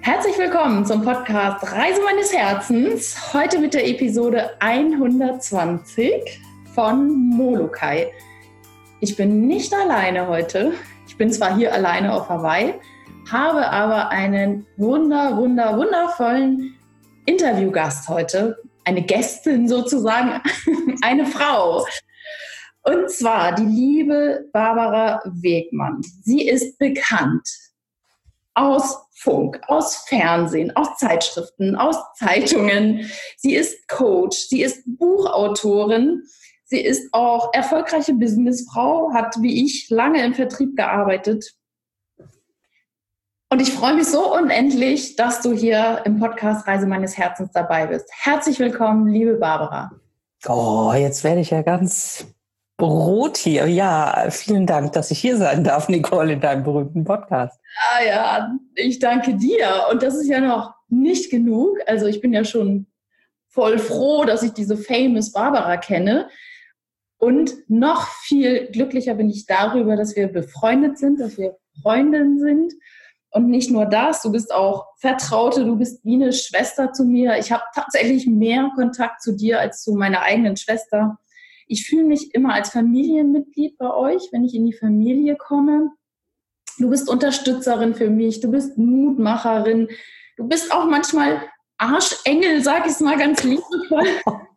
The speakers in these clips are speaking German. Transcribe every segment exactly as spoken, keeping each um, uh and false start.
Herzlich willkommen zum Podcast Reise meines Herzens. Heute mit der Episode hundertzwanzig von Molokai. Ich bin nicht alleine heute. Ich bin zwar hier alleine auf Hawaii, habe aber einen wunder, wunder, wundervollen Interviewgast heute. Eine Gästin sozusagen, eine Frau. Und zwar die liebe Barbara Wegmann. Sie ist bekannt aus Funk, aus Fernsehen, aus Zeitschriften, aus Zeitungen. Sie ist Coach, sie ist Buchautorin, sie ist auch erfolgreiche Businessfrau, hat wie ich lange im Vertrieb gearbeitet. Und ich freue mich so unendlich, dass du hier im Podcast Reise meines Herzens dabei bist. Herzlich willkommen, liebe Barbara. Oh, jetzt werde ich ja ganz Brot hier. Ja, vielen Dank, dass ich hier sein darf, Nicole, in deinem berühmten Podcast. Ah ja, ich danke dir. Und das ist ja noch nicht genug. Also ich bin ja schon voll froh, dass ich diese famous Barbara kenne. Und noch viel glücklicher bin ich darüber, dass wir befreundet sind, dass wir Freundinnen sind. Und nicht nur das, du bist auch Vertraute, du bist wie eine Schwester zu mir. Ich habe tatsächlich mehr Kontakt zu dir als zu meiner eigenen Schwester. Ich fühle mich immer als Familienmitglied bei euch, wenn ich in die Familie komme. Du bist Unterstützerin für mich, du bist Mutmacherin, du bist auch manchmal Arschengel, sag ich es mal ganz liebevoll.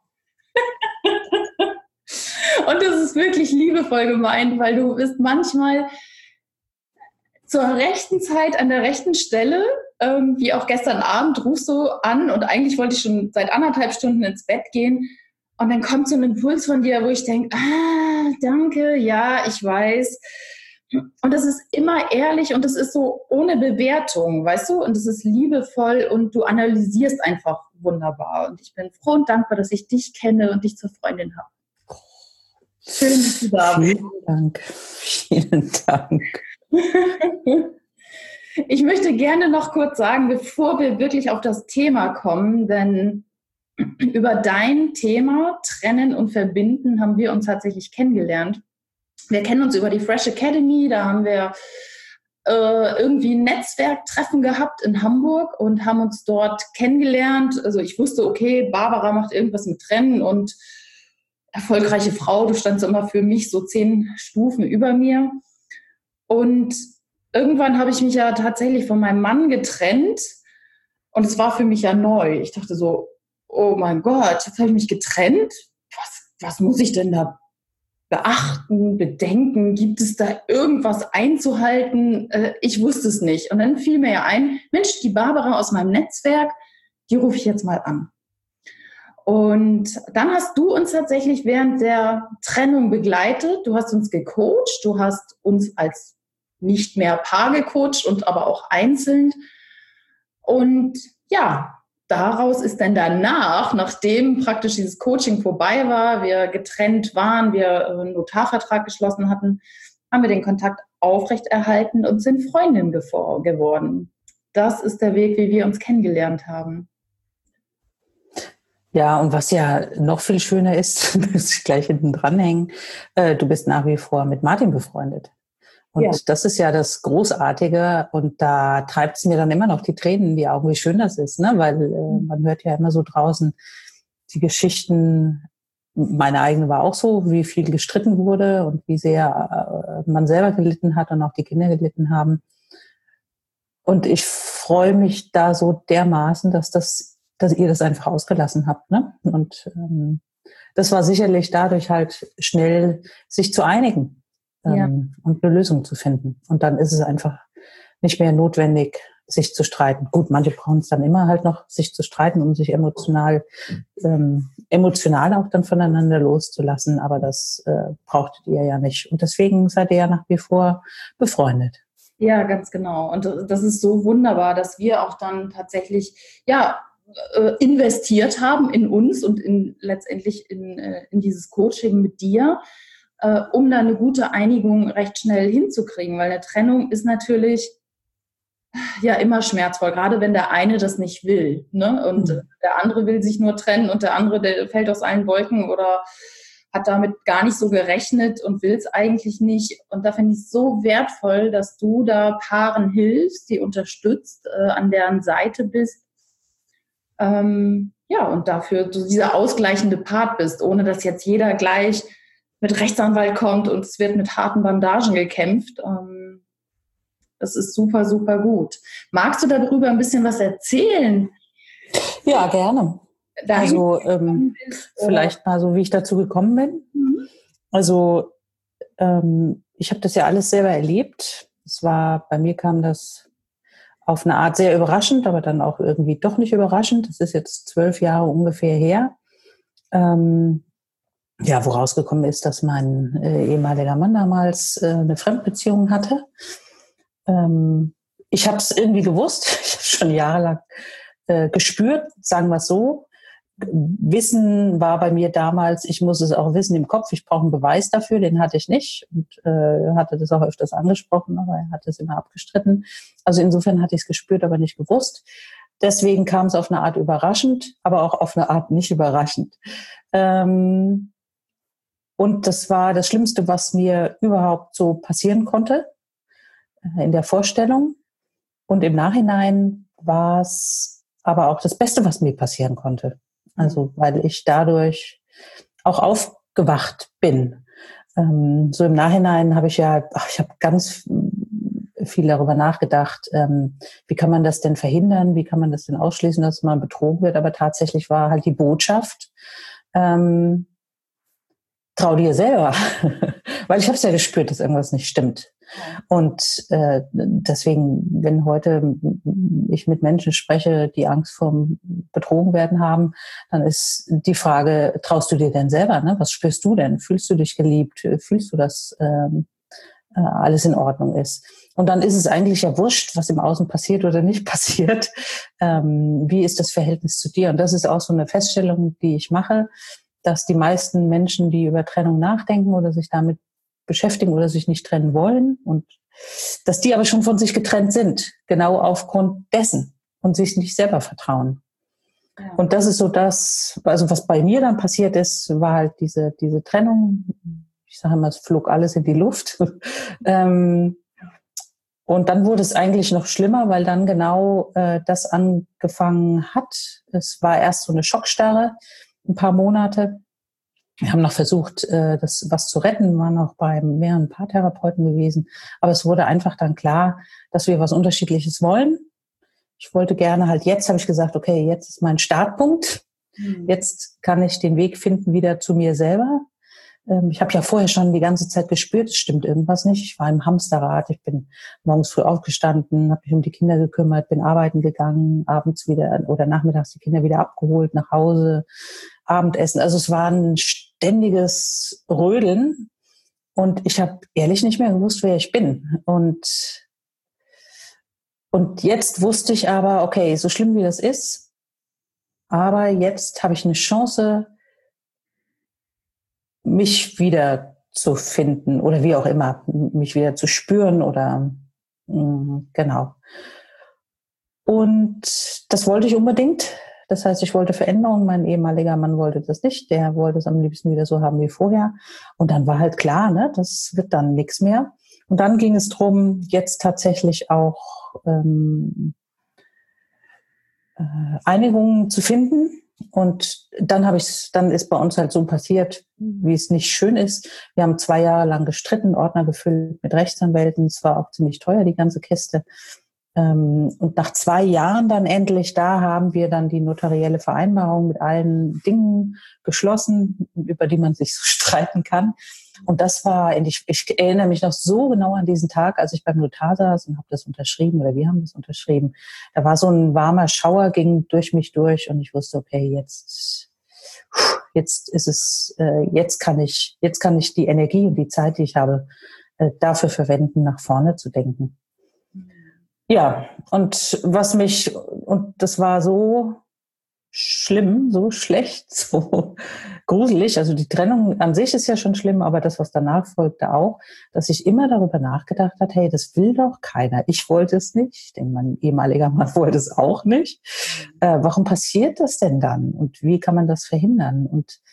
Und das ist wirklich liebevoll gemeint, weil du bist manchmal zur rechten Zeit an der rechten Stelle, ähm, wie auch gestern Abend, rufst du an und eigentlich wollte ich schon seit anderthalb Stunden ins Bett gehen. Und dann kommt so ein Impuls von dir, wo ich denke, ah, danke, ja, ich weiß. Und das ist immer ehrlich und das ist so ohne Bewertung, weißt du? Und das ist liebevoll und du analysierst einfach wunderbar. Und ich bin froh und dankbar, dass ich dich kenne und dich zur Freundin habe. Schön, dass du da bist. Vielen Dank. Vielen Dank. Ich möchte gerne noch kurz sagen, bevor wir wirklich auf das Thema kommen, denn über dein Thema Trennen und Verbinden haben wir uns tatsächlich kennengelernt. Wir kennen uns über die Fresh Academy, da haben wir äh, irgendwie ein Netzwerktreffen gehabt in Hamburg und haben uns dort kennengelernt. Also ich wusste, okay, Barbara macht irgendwas mit Trennen und erfolgreiche Frau, du standst immer für mich so zehn Stufen über mir. Und irgendwann habe ich mich ja tatsächlich von meinem Mann getrennt und es war für mich ja neu. Ich dachte so, oh mein Gott, jetzt habe ich mich getrennt. Was, was muss ich denn da beachten, bedenken? Gibt es da irgendwas einzuhalten? Äh, ich wusste es nicht. Und dann fiel mir ja ein, Mensch, die Barbara aus meinem Netzwerk, die rufe ich jetzt mal an. Und dann hast du uns tatsächlich während der Trennung begleitet. Du hast uns gecoacht. Du hast uns als nicht mehr Paar gecoacht und aber auch einzeln. Und ja, daraus ist dann danach, nachdem praktisch dieses Coaching vorbei war, wir getrennt waren, wir einen Notarvertrag geschlossen hatten, haben wir den Kontakt aufrechterhalten und sind Freundinnen geworden. Das ist der Weg, wie wir uns kennengelernt haben. Ja, und was ja noch viel schöner ist, muss ich gleich hinten dranhängen, äh, du bist nach wie vor mit Martin befreundet. Und ja, das ist ja das Großartige und da treibt es mir dann immer noch die Tränen in die Augen, wie schön das ist, ne? Weil äh, man hört ja immer so draußen die Geschichten, meine eigene war auch so, wie viel gestritten wurde und wie sehr äh, man selber gelitten hat und auch die Kinder gelitten haben. Und ich freue mich da so dermaßen, dass das, dass ihr das einfach ausgelassen habt, ne? Und ähm, das war sicherlich dadurch halt schnell, sich zu einigen. Ja. Und eine Lösung zu finden. Und dann ist es einfach nicht mehr notwendig, sich zu streiten. Gut, manche brauchen es dann immer halt noch, sich zu streiten, um sich emotional, ähm, emotional auch dann voneinander loszulassen. Aber das äh, brauchtet ihr ja nicht. Und deswegen seid ihr ja nach wie vor befreundet. Ja, ganz genau. Und das ist so wunderbar, dass wir auch dann tatsächlich, ja, investiert haben in uns und in, letztendlich in, in dieses Coaching mit dir, Uh, um da eine gute Einigung recht schnell hinzukriegen, weil eine Trennung ist natürlich ja immer schmerzvoll, gerade wenn der eine das nicht will, ne? Und mhm. der andere will sich nur trennen und der andere, der fällt aus allen Wolken oder hat damit gar nicht so gerechnet und will es eigentlich nicht. Und da finde ich es so wertvoll, dass du da Paaren hilfst, die unterstützt, äh, an deren Seite bist. Ähm, ja, und dafür du dieser ausgleichende Part bist, ohne dass jetzt jeder gleich mit Rechtsanwalt kommt und es wird mit harten Bandagen gekämpft. Ähm, das ist super, super gut. Magst du darüber ein bisschen was erzählen? Ja, gerne. Dahin also ähm, bist, vielleicht mal so, wie ich dazu gekommen bin. Mhm. Also ähm, ich habe das ja alles selber erlebt. Es war, bei mir kam das auf eine Art sehr überraschend, aber dann auch irgendwie doch nicht überraschend. Das ist jetzt zwölf Jahre ungefähr her. Ähm, ja, wo rausgekommen ist, dass mein äh, ehemaliger Mann damals äh, eine Fremdbeziehung hatte. Ähm, ich habe es irgendwie gewusst. Ich habe schon jahrelang äh, gespürt, sagen wir es so. Wissen war bei mir damals, ich muss es auch wissen im Kopf, ich brauche einen Beweis dafür, den hatte ich nicht und äh, hatte das auch öfters angesprochen, aber er hat es immer abgestritten. Also insofern hatte ich es gespürt, aber nicht gewusst. Deswegen kam es auf eine Art überraschend, aber auch auf eine Art nicht überraschend. Ähm, und das war das Schlimmste, was mir überhaupt so passieren konnte äh, in der Vorstellung. Und im Nachhinein war es aber auch das Beste, was mir passieren konnte. Also weil ich dadurch auch aufgewacht bin. Ähm, so im Nachhinein habe ich ja, ach, ich habe ganz viel darüber nachgedacht, ähm, wie kann man das denn verhindern, wie kann man das denn ausschließen, dass man betrogen wird. Aber tatsächlich war halt die Botschaft, ähm, trau dir selber. Weil ich habe es ja gespürt, dass irgendwas nicht stimmt. Und äh, deswegen, wenn heute ich mit Menschen spreche, die Angst vorm Betrogenwerden haben, dann ist die Frage, traust du dir denn selber? Ne? Was spürst du denn? Fühlst du dich geliebt? Fühlst du, dass ähm, äh, alles in Ordnung ist? Und dann ist es eigentlich ja wurscht, was im Außen passiert oder nicht passiert. Ähm, wie ist das Verhältnis zu dir? Und das ist auch so eine Feststellung, die ich mache, dass die meisten Menschen, die über Trennung nachdenken oder sich damit beschäftigen oder sich nicht trennen wollen und dass die aber schon von sich getrennt sind, genau aufgrund dessen und sich nicht selber vertrauen. Ja. Und das ist so das, also was bei mir dann passiert ist, war halt diese, diese Trennung. Ich sage immer, es flog alles in die Luft. ähm, und dann wurde es eigentlich noch schlimmer, weil dann genau äh, das angefangen hat. Es war erst so eine Schockstarre, ein paar Monate. Wir haben noch versucht, das was zu retten, waren auch bei mehreren Paartherapeuten gewesen. Aber es wurde einfach dann klar, dass wir was Unterschiedliches wollen. Ich wollte gerne halt jetzt, habe ich gesagt, okay, jetzt ist mein Startpunkt. Jetzt kann ich den Weg finden wieder zu mir selber. Ich habe ja vorher schon die ganze Zeit gespürt, es stimmt irgendwas nicht. Ich war im Hamsterrad, ich bin morgens früh aufgestanden, habe mich um die Kinder gekümmert, bin arbeiten gegangen, abends wieder oder nachmittags die Kinder wieder abgeholt, nach Hause, Abendessen. Also es war ein ständiges Rödeln und ich habe ehrlich nicht mehr gewusst, wer ich bin. Und, und jetzt wusste ich aber, okay, so schlimm wie das ist, aber jetzt habe ich eine Chance, mich wieder zu finden oder wie auch immer, mich wieder zu spüren oder mh, genau. Und das wollte ich unbedingt. Das heißt, ich wollte Veränderung. Mein ehemaliger Mann wollte das nicht. Der wollte es am liebsten wieder so haben wie vorher. Und dann war halt klar, ne, das wird dann nichts mehr. Und dann ging es darum, jetzt tatsächlich auch ähm, äh, Einigungen zu finden. Und dann habe ich, dann ist bei uns halt so passiert, wie es nicht schön ist. Wir haben zwei Jahre lang gestritten, Ordner gefüllt mit Rechtsanwälten. Es war auch ziemlich teuer, die ganze Kiste. Und nach zwei Jahren dann endlich, da haben wir dann die notarielle Vereinbarung mit allen Dingen geschlossen, über die man sich so streiten kann. Und das war, ich, ich erinnere mich noch so genau an diesen Tag, als ich beim Notar saß und habe das unterschrieben oder wir haben das unterschrieben. Da war so ein warmer Schauer, ging durch mich durch und ich wusste, okay, jetzt, jetzt ist es, jetzt kann ich, jetzt kann ich die Energie und die Zeit, die ich habe, dafür verwenden, nach vorne zu denken. Ja, und was mich, und das war so schlimm, so schlecht, so gruselig. Also die Trennung an sich ist ja schon schlimm, aber das, was danach folgte auch, dass ich immer darüber nachgedacht habe, hey, das will doch keiner. Ich wollte es nicht, denn mein ehemaliger Mann wollte es auch nicht. Äh, warum passiert das denn dann? Und wie kann man das verhindern? Und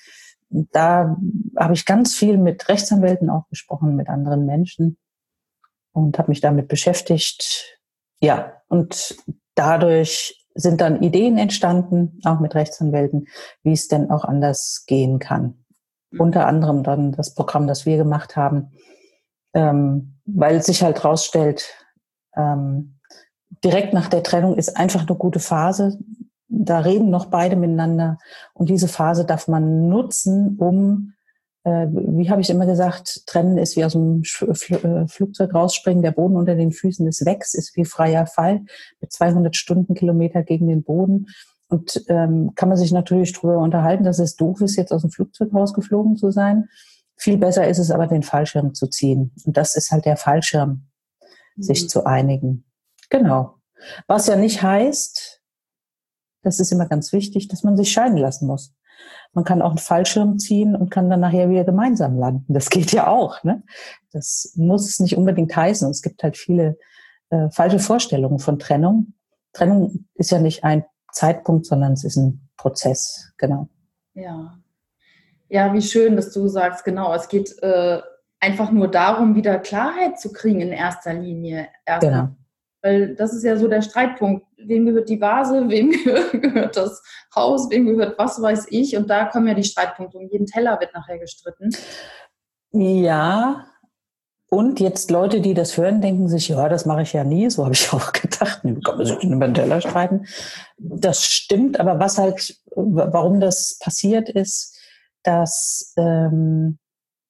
da habe ich ganz viel mit Rechtsanwälten auch gesprochen, mit anderen Menschen und habe mich damit beschäftigt. Ja, und dadurch sind dann Ideen entstanden, auch mit Rechtsanwälten, wie es denn auch anders gehen kann. Mhm. Unter anderem dann das Programm, das wir gemacht haben, ähm, weil sich halt rausstellt, ähm, direkt nach der Trennung ist einfach eine gute Phase. Da reden noch beide miteinander. Und diese Phase darf man nutzen, um, äh, wie habe ich immer gesagt, trennen ist wie aus dem Flugzeug rausspringen, der Boden unter den Füßen ist weg, es ist wie freier Fall mit zweihundert Stundenkilometer gegen den Boden. Und ähm, kann man sich natürlich darüber unterhalten, dass es doof ist, jetzt aus dem Flugzeug rausgeflogen zu sein. Viel besser ist es aber, den Fallschirm zu ziehen. Und das ist halt der Fallschirm, mhm. sich zu einigen. Genau. Was ja nicht heißt, das ist immer ganz wichtig, dass man sich scheiden lassen muss. Man kann auch einen Fallschirm ziehen und kann dann nachher wieder gemeinsam landen. Das geht ja auch, ne? Das muss es nicht unbedingt heißen. Es gibt halt viele äh, falsche Vorstellungen von Trennung. Trennung ist ja nicht ein Zeitpunkt, sondern es ist ein Prozess, genau. Ja. Ja, wie schön, dass du sagst, genau, es geht äh, einfach nur darum, wieder Klarheit zu kriegen in erster Linie. Erstmal. Genau. Weil das ist ja so der Streitpunkt. Wem gehört die Vase, wem gehört das Haus, wem gehört was weiß ich. Und da kommen ja die Streitpunkte. Um jeden Teller wird nachher gestritten. Ja, und jetzt Leute, die das hören, denken sich, ja, das mache ich ja nie. So habe ich auch gedacht, wie kann man sich über den Teller streiten? Das stimmt, aber was halt, warum das passiert ist, dass ähm,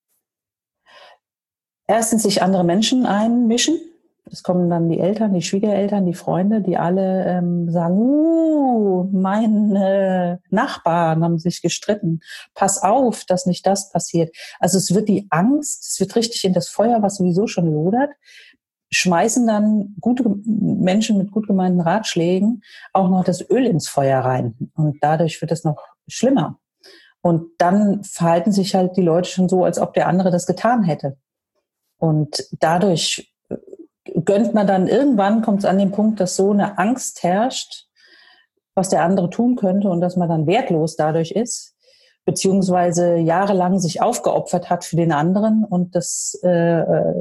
erstens sich andere Menschen einmischen. Es kommen dann die Eltern, die Schwiegereltern, die Freunde, die alle ähm, sagen, uh, meine Nachbarn haben sich gestritten. Pass auf, dass nicht das passiert. Also es wird die Angst, es wird richtig in das Feuer, was sowieso schon lodert, schmeißen dann gute Menschen mit gut gemeinten Ratschlägen auch noch das Öl ins Feuer rein. Und dadurch wird es noch schlimmer. Und dann verhalten sich halt die Leute schon so, als ob der andere das getan hätte. Und dadurch gönnt man dann, irgendwann kommt es an den Punkt, dass so eine Angst herrscht, was der andere tun könnte und dass man dann wertlos dadurch ist, beziehungsweise jahrelang sich aufgeopfert hat für den anderen und das äh,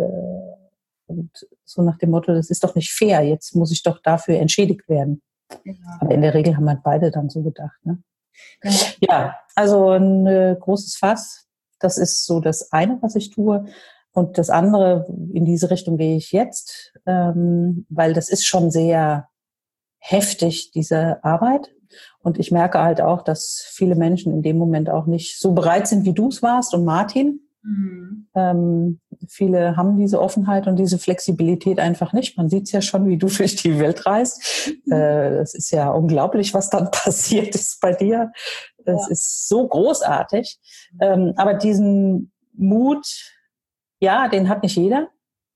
und so nach dem Motto, das ist doch nicht fair, jetzt muss ich doch dafür entschädigt werden. Ja. Aber in der Regel haben halt beide dann so gedacht, ne? Ja. Ja, also ein äh, großes Fass. Das ist so das eine, was ich tue. Und das andere, in diese Richtung gehe ich jetzt, ähm, weil das ist schon sehr heftig, diese Arbeit. Und ich merke halt auch, dass viele Menschen in dem Moment auch nicht so bereit sind, wie du es warst und Martin. Mhm. Ähm, viele haben diese Offenheit und diese Flexibilität einfach nicht. Man sieht es ja schon, wie du durch die Welt reist. Mhm. Äh, es ist ja unglaublich, was dann passiert ist bei dir. Es ja. ist so großartig. Ähm, aber diesen Mut, ja, den hat nicht jeder.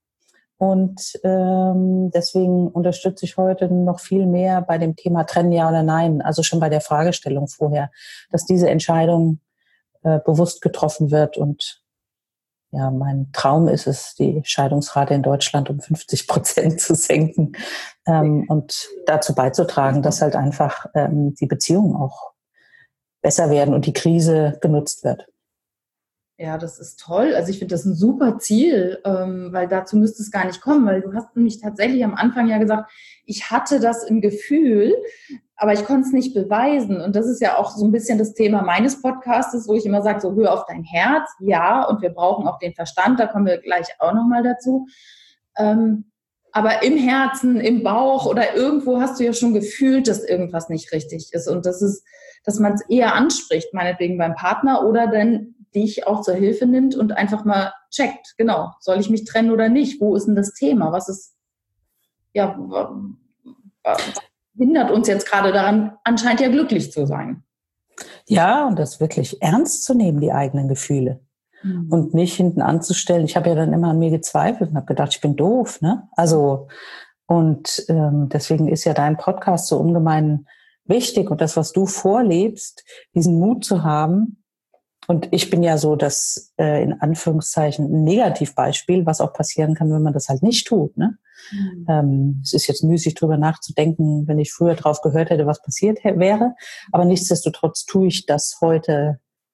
Und ähm, deswegen unterstütze ich heute noch viel mehr bei dem Thema Trennen, ja oder nein. Also schon bei der Fragestellung vorher, dass diese Entscheidung äh, bewusst getroffen wird. Und ja, mein Traum ist es, die Scheidungsrate in Deutschland um fünfzig Prozent zu senken ähm, und dazu beizutragen, dass halt einfach ähm, die Beziehungen auch besser werden und die Krise genutzt wird. Ja, das ist toll. Also ich finde das ein super Ziel, ähm, weil dazu müsste es gar nicht kommen, weil du hast nämlich tatsächlich am Anfang ja gesagt, ich hatte das im Gefühl, aber ich konnte es nicht beweisen. Und das ist ja auch so ein bisschen das Thema meines Podcastes, wo ich immer sage, so hör auf dein Herz, ja, und wir brauchen auch den Verstand, da kommen wir gleich auch nochmal dazu. Ähm, aber im Herzen, im Bauch oder irgendwo hast du ja schon gefühlt, dass irgendwas nicht richtig ist. Und das ist, dass man es eher anspricht, meinetwegen beim Partner oder dann dich auch zur Hilfe nimmt und einfach mal checkt, genau, soll ich mich trennen oder nicht? Wo ist denn das Thema? Was ist, ja, was hindert uns jetzt gerade daran, anscheinend ja glücklich zu sein? Ja, und das wirklich ernst zu nehmen, die eigenen Gefühle. Mhm. Und nicht hinten anzustellen. Ich habe ja dann immer an mir gezweifelt und habe gedacht, ich bin doof, ne? Also, und ähm, deswegen ist ja dein Podcast so ungemein wichtig und das, was du vorlebst, diesen Mut zu haben. Und ich bin ja so das, äh, in Anführungszeichen, ein Negativbeispiel, was auch passieren kann, wenn man das halt nicht tut. Ne? Mhm. Ähm, es ist jetzt müßig, drüber nachzudenken, wenn ich früher drauf gehört hätte, was passiert wäre. Aber nichtsdestotrotz tue ich das heute ja.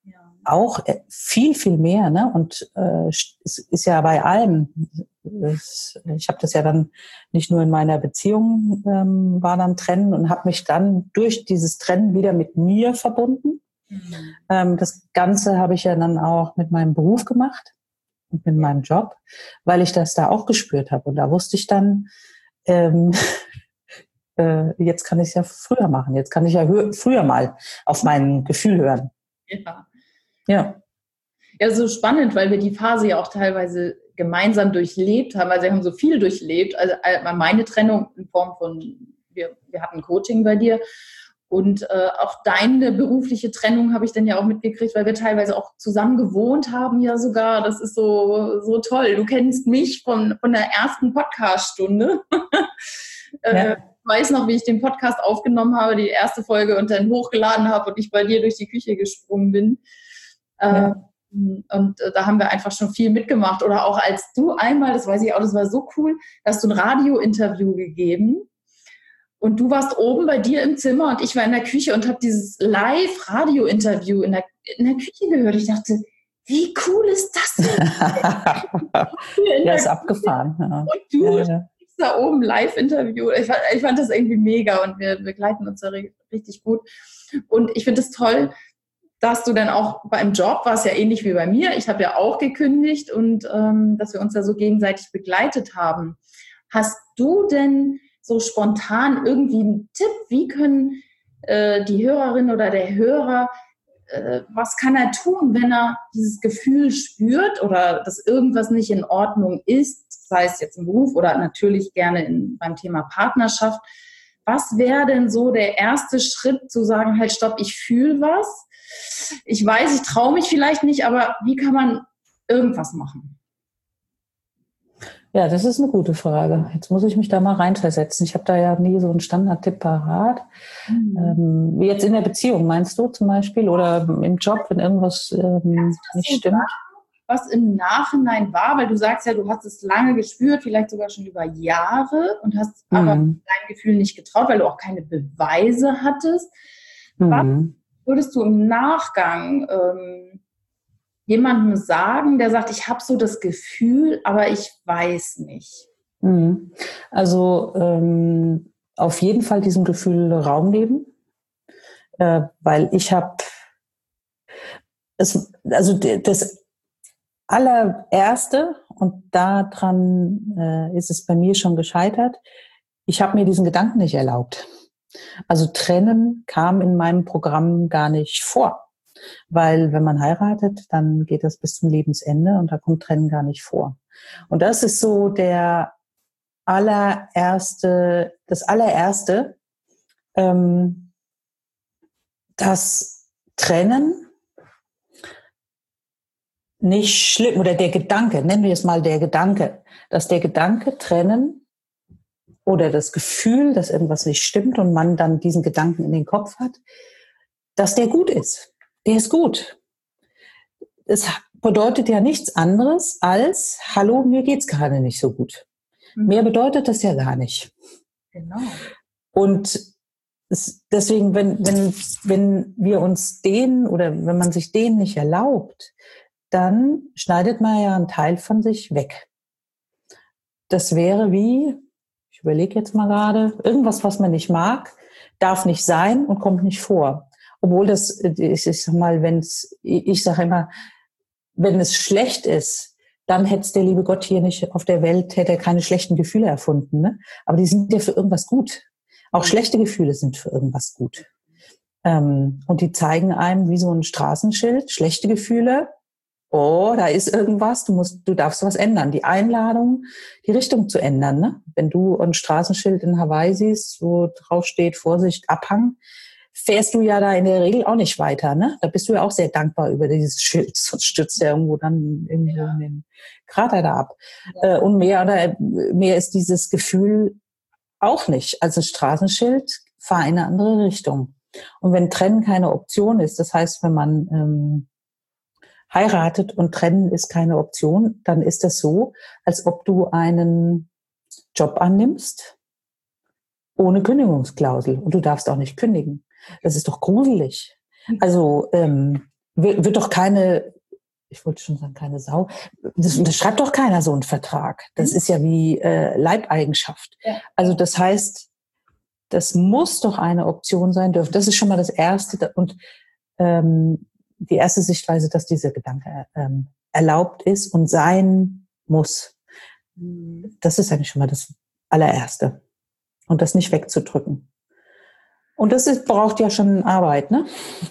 auch viel, viel mehr. Ne? Und äh, es ist ja bei allem. Es, ich habe das ja dann nicht nur in meiner Beziehung, ähm, war dann trennen und habe mich dann durch dieses Trennen wieder mit mir verbunden. Mhm. Ähm, das Ganze habe ich ja dann auch mit meinem Beruf gemacht und mit meinem Job, weil ich das da auch gespürt habe. Und da wusste ich dann, ähm, äh, jetzt kann ich es ja früher machen. Jetzt kann ich ja hö- früher mal auf mein Gefühl hören. Ja. Ja. Ja, so spannend, weil wir die Phase ja auch teilweise gemeinsam durchlebt haben. Also wir haben so viel durchlebt. Also meine Trennung in Form von, wir, wir hatten Coaching bei dir. Und äh, auch deine berufliche Trennung habe ich dann ja auch mitgekriegt, weil wir teilweise auch zusammen gewohnt haben, ja sogar. Das ist so, so toll. Du kennst mich von, von der ersten Podcast-Stunde. äh, Ja. Ich weiß noch, wie ich den Podcast aufgenommen habe, die erste Folge, und dann hochgeladen habe und ich bei dir durch die Küche gesprungen bin. Äh, ja. Und äh, da haben wir einfach schon viel mitgemacht. Oder auch als du einmal, das weiß ich auch, das war so cool, hast du ein Radio-Interview gegeben. Und du warst oben bei dir im Zimmer und ich war in der Küche und habe dieses Live-Radio-Interview in der, in der Küche gehört. Ich dachte, wie cool ist das denn? Ja, ist abgefahren. Ja. Und du ja, ja. da oben Live-Interview. Ich fand, ich fand das irgendwie mega und wir begleiten uns da richtig gut. Und ich finde es toll, dass du dann auch beim Job, war es ja ähnlich wie bei mir, ich habe ja auch gekündigt und ähm, dass wir uns da so gegenseitig begleitet haben. Hast du denn so spontan irgendwie einen Tipp, wie können äh, die Hörerin oder der Hörer, äh, was kann er tun, wenn er dieses Gefühl spürt oder dass irgendwas nicht in Ordnung ist, sei es jetzt im Beruf oder natürlich gerne in, beim Thema Partnerschaft. Was wäre denn so der erste Schritt, zu sagen, halt stopp, ich fühle was, ich weiß, ich traue mich vielleicht nicht, aber wie kann man irgendwas machen? Ja, das ist eine gute Frage. Jetzt muss ich mich da mal reinversetzen. Ich habe da ja nie so einen Standardtipp parat. Mhm. Ähm, wie jetzt in der Beziehung, meinst du zum Beispiel? Oder im Job, wenn irgendwas ähm, nicht so stimmt? Sagen, was im Nachhinein war? Weil du sagst ja, du hast es lange gespürt, vielleicht sogar schon über Jahre und hast mhm. aber dein Gefühl nicht getraut, weil du auch keine Beweise hattest. Mhm. Was würdest du im Nachgang ähm, jemandem sagen, der sagt, ich habe so das Gefühl, aber ich weiß nicht? Also ähm, auf jeden Fall diesem Gefühl Raum geben, äh, weil ich habe, also das allererste, und daran äh, ist es bei mir schon gescheitert, ich habe mir diesen Gedanken nicht erlaubt. Also Trennen kam in meinem Programm gar nicht vor. Weil wenn man heiratet, dann geht das bis zum Lebensende und da kommt Trennen gar nicht vor. Und das ist so der allererste, das allererste, ähm, das Trennen nicht schlimm, oder der Gedanke, nennen wir es mal der Gedanke, dass der Gedanke Trennen oder das Gefühl, dass irgendwas nicht stimmt und man dann diesen Gedanken in den Kopf hat, dass der gut ist. Der ist gut. Es bedeutet ja nichts anderes als, hallo, mir geht's gerade nicht so gut. Mhm. Mehr bedeutet das ja gar nicht. Genau. Und es, deswegen, wenn, wenn, wenn wir uns den oder wenn man sich den nicht erlaubt, dann schneidet man ja einen Teil von sich weg. Das wäre wie, ich überlege jetzt mal gerade, irgendwas, was man nicht mag, darf nicht sein und kommt nicht vor. Obwohl das, ich, ich sag mal, wenn's, ich sage immer, wenn es schlecht ist, dann hätte es der liebe Gott hier nicht auf der Welt, hätte er keine schlechten Gefühle erfunden. Ne? Aber die sind ja für irgendwas gut. Auch schlechte Gefühle sind für irgendwas gut. Ähm, und die zeigen einem wie so ein Straßenschild, schlechte Gefühle, oh, da ist irgendwas, du musst, du darfst was ändern. Die Einladung, die Richtung zu ändern. Ne? Wenn du ein Straßenschild in Hawaii siehst, wo drauf steht, Vorsicht, Abhang, fährst du ja da in der Regel auch nicht weiter, ne? Da bist du ja auch sehr dankbar über dieses Schild, sonst stürzt ja irgendwo dann irgendwo ja. in den Krater da ab. Ja. Äh, und mehr oder mehr ist dieses Gefühl auch nicht. Also Straßenschild, fahr in eine andere Richtung. Und wenn Trennen keine Option ist, das heißt, wenn man ähm, heiratet und Trennen ist keine Option, dann ist das so, als ob du einen Job annimmst ohne Kündigungsklausel und du darfst auch nicht kündigen. Das ist doch gruselig. Also ähm, wird, wird doch keine, ich wollte schon sagen, keine Sau, das, das schreibt doch keiner so einen Vertrag. Das ist ja wie äh, Leibeigenschaft. Ja. Also das heißt, das muss doch eine Option sein dürfen. Das ist schon mal das Erste. Und ähm, die erste Sichtweise, dass dieser Gedanke ähm, erlaubt ist und sein muss. Das ist eigentlich schon mal das Allererste. Und das nicht wegzudrücken. Und das ist, braucht ja schon Arbeit, ne?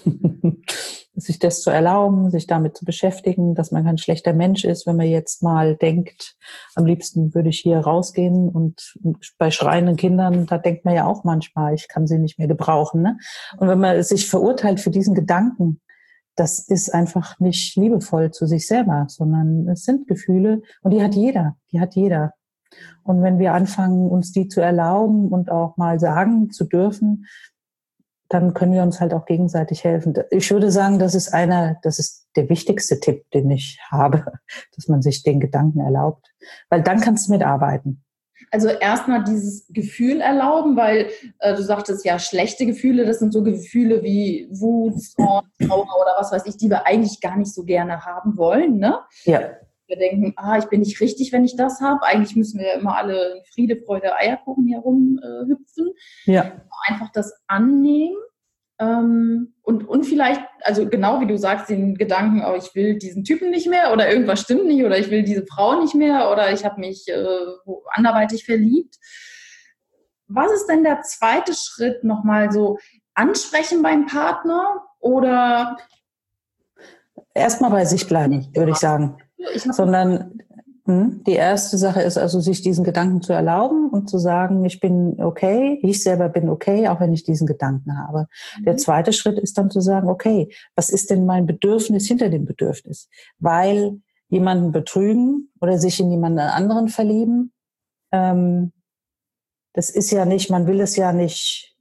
Sich das zu erlauben, sich damit zu beschäftigen, dass man kein schlechter Mensch ist, wenn man jetzt mal denkt, am liebsten würde ich hier rausgehen und bei schreienden Kindern, da denkt man ja auch manchmal, ich kann sie nicht mehr gebrauchen, ne? Und wenn man sich verurteilt für diesen Gedanken, das ist einfach nicht liebevoll zu sich selber, sondern es sind Gefühle und die hat jeder, die hat jeder. Und wenn wir anfangen, uns die zu erlauben und auch mal sagen zu dürfen, dann können wir uns halt auch gegenseitig helfen. Ich würde sagen, das ist einer, das ist der wichtigste Tipp, den ich habe, dass man sich den Gedanken erlaubt. Weil dann kannst du mitarbeiten. Also erstmal dieses Gefühl erlauben, weil äh, du sagtest ja, schlechte Gefühle, das sind so Gefühle wie Wut, Zorn, Trauer oder was weiß ich, die wir eigentlich gar nicht so gerne haben wollen, ne? Ja. Wir denken, ah, ich bin nicht richtig, wenn ich das habe. Eigentlich müssen wir ja immer alle in Friede, Freude, Eierkuchen hier rumhüpfen. Äh, ja. Einfach das annehmen ähm, und, und vielleicht, also genau wie du sagst, den Gedanken, oh, ich will diesen Typen nicht mehr oder irgendwas stimmt nicht oder ich will diese Frau nicht mehr oder ich habe mich äh, anderweitig verliebt. Was ist denn der zweite Schritt nochmal so? Ansprechen beim Partner oder? Erstmal bei sich bleiben, würde ich sagen. Ich Sondern mh, die erste Sache ist also, sich diesen Gedanken zu erlauben und zu sagen, ich bin okay, ich selber bin okay, auch wenn ich diesen Gedanken habe. Mhm. Der zweite Schritt ist dann zu sagen, okay, was ist denn mein Bedürfnis hinter dem Bedürfnis? Weil jemanden betrügen oder sich in jemanden anderen verlieben, ähm, das ist ja nicht, man will es ja nicht,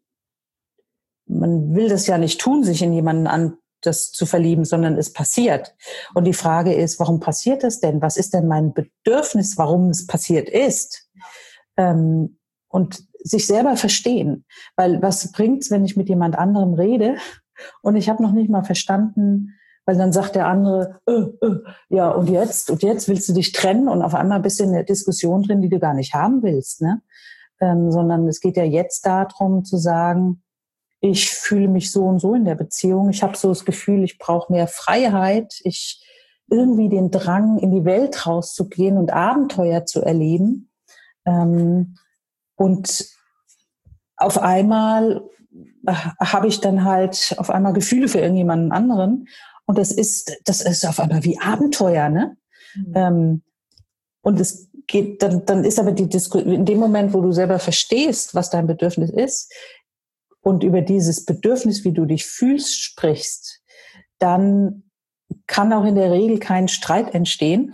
man will das ja nicht tun, sich in jemanden an das zu verlieben, sondern es passiert. Und die Frage ist, warum passiert das denn? Was ist denn mein Bedürfnis, warum es passiert ist? Ähm, und sich selber verstehen. Weil was bringt's, wenn ich mit jemand anderem rede und ich habe noch nicht mal verstanden, weil dann sagt der andere, äh, äh, ja und jetzt? Und jetzt willst du dich trennen und auf einmal bist du in der Diskussion drin, die du gar nicht haben willst, ne? Ähm, sondern es geht ja jetzt darum zu sagen, ich fühle mich so und so in der Beziehung. Ich habe so das Gefühl, ich brauche mehr Freiheit. Ich irgendwie den Drang, in die Welt rauszugehen und Abenteuer zu erleben. Ähm, und auf einmal äh, habe ich dann halt auf einmal Gefühle für irgendjemanden anderen. Und das ist, das ist auf einmal wie Abenteuer, ne? Mhm. Ähm, und es geht, dann, dann ist aber die Diskussion, in dem Moment, wo du selber verstehst, was dein Bedürfnis ist, und über dieses Bedürfnis, wie du dich fühlst, sprichst, dann kann auch in der Regel kein Streit entstehen,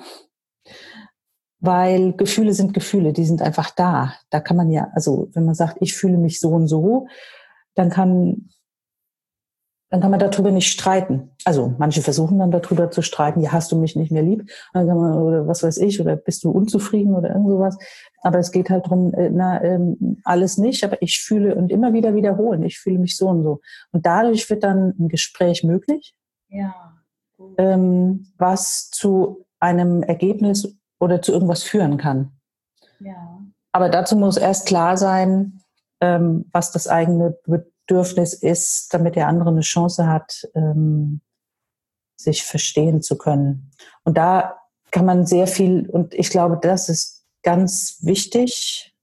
weil Gefühle sind Gefühle, die sind einfach da. Da kann man ja, also wenn man sagt, ich fühle mich so und so, dann kann, dann kann man darüber nicht streiten. Also manche versuchen dann darüber zu streiten, ja, hast du mich nicht mehr lieb, dann kann man, oder was weiß ich, oder bist du unzufrieden oder irgend sowas. Aber es geht halt darum, na, ähm, alles nicht, aber ich fühle und immer wieder wiederholen, ich fühle mich so und so. Und dadurch wird dann ein Gespräch möglich, ja. ähm, was zu einem Ergebnis oder zu irgendwas führen kann. Ja. Aber dazu muss erst klar sein, ähm, was das eigene Bedürfnis ist, damit der andere eine Chance hat, ähm, sich verstehen zu können. Und da kann man sehr viel, und ich glaube, das ist ganz wichtig.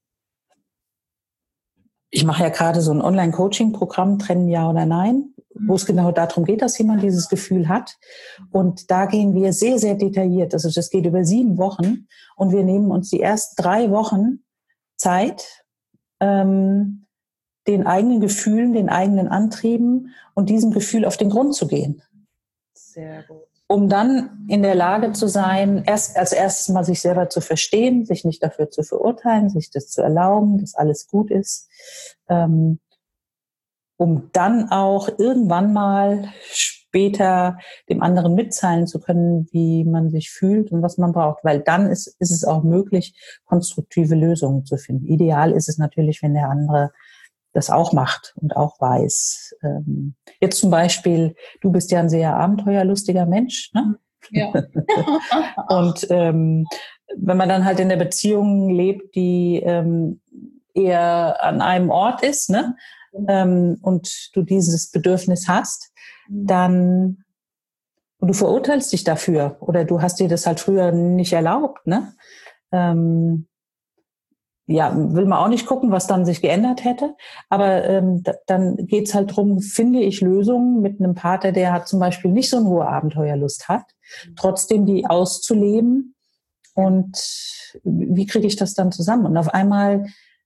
Ich mache ja gerade so ein Online-Coaching-Programm, Trennen ja oder nein, wo es genau darum geht, dass jemand dieses Gefühl hat. Und da gehen wir sehr, sehr detailliert. Also das geht über sieben Wochen und wir nehmen uns die ersten drei Wochen Zeit, ähm, den eigenen Gefühlen, den eigenen Antrieben und diesem Gefühl auf den Grund zu gehen. Sehr gut. Um dann in der Lage zu sein, erst als erstes mal sich selber zu verstehen, sich nicht dafür zu verurteilen, sich das zu erlauben, dass alles gut ist, ähm, um dann auch irgendwann mal später dem anderen mitteilen zu können, wie man sich fühlt und was man braucht. Weil dann ist, ist es auch möglich, konstruktive Lösungen zu finden. Ideal ist es natürlich, wenn der andere das auch macht und auch weiß. Ähm, jetzt zum Beispiel, du bist ja ein sehr abenteuerlustiger Mensch, ne? Ja. Und ähm, wenn man dann halt in der Beziehung lebt, die ähm, eher an einem Ort ist, ne? Ähm, und du dieses Bedürfnis hast, dann und du verurteilst dich dafür oder du hast dir das halt früher nicht erlaubt, ne? Ähm, ja, will man auch nicht gucken, was dann sich geändert hätte. Aber ähm, da, dann geht's halt drum, finde ich Lösungen mit einem Partner, der hat zum Beispiel nicht so eine hohe Abenteuerlust hat, trotzdem die auszuleben. Und wie kriege ich das dann zusammen? Und auf einmal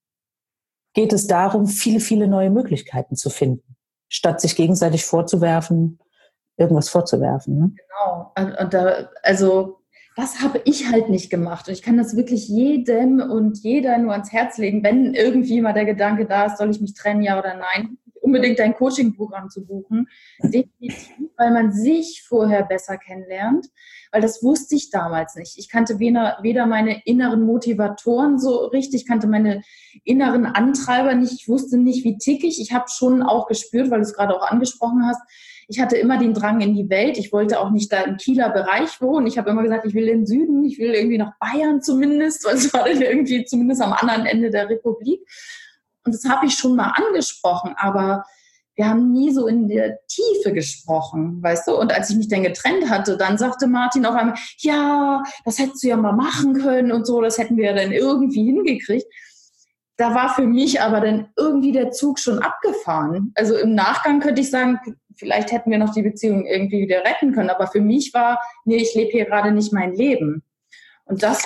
geht es darum, viele, viele neue Möglichkeiten zu finden, statt sich gegenseitig vorzuwerfen, irgendwas vorzuwerfen. Ne? Genau. Und, und da, also das habe ich halt nicht gemacht. Und ich kann das wirklich jedem und jeder nur ans Herz legen, wenn irgendwie mal der Gedanke da ist, soll ich mich trennen, ja oder nein, unbedingt ein Coaching-Programm zu buchen. Definitiv, weil man sich vorher besser kennenlernt. Weil das wusste ich damals nicht. Ich kannte weder, weder meine inneren Motivatoren so richtig, kannte meine inneren Antreiber nicht. Ich wusste nicht, wie tick ich. Ich habe schon auch gespürt, weil du es gerade auch angesprochen hast, ich hatte immer den Drang in die Welt. Ich wollte auch nicht da im Kieler Bereich wohnen. Ich habe immer gesagt, ich will in den Süden, ich will irgendwie nach Bayern zumindest, weil es war dann irgendwie zumindest am anderen Ende der Republik. Und das habe ich schon mal angesprochen, aber wir haben nie so in der Tiefe gesprochen, weißt du? Und als ich mich dann getrennt hatte, dann sagte Martin auf einmal, ja, das hättest du ja mal machen können und so, das hätten wir ja dann irgendwie hingekriegt. Da war für mich aber dann irgendwie der Zug schon abgefahren. Also im Nachgang könnte ich sagen, vielleicht hätten wir noch die Beziehung irgendwie wieder retten können. Aber für mich war, nee, ich lebe hier gerade nicht mein Leben. Und das...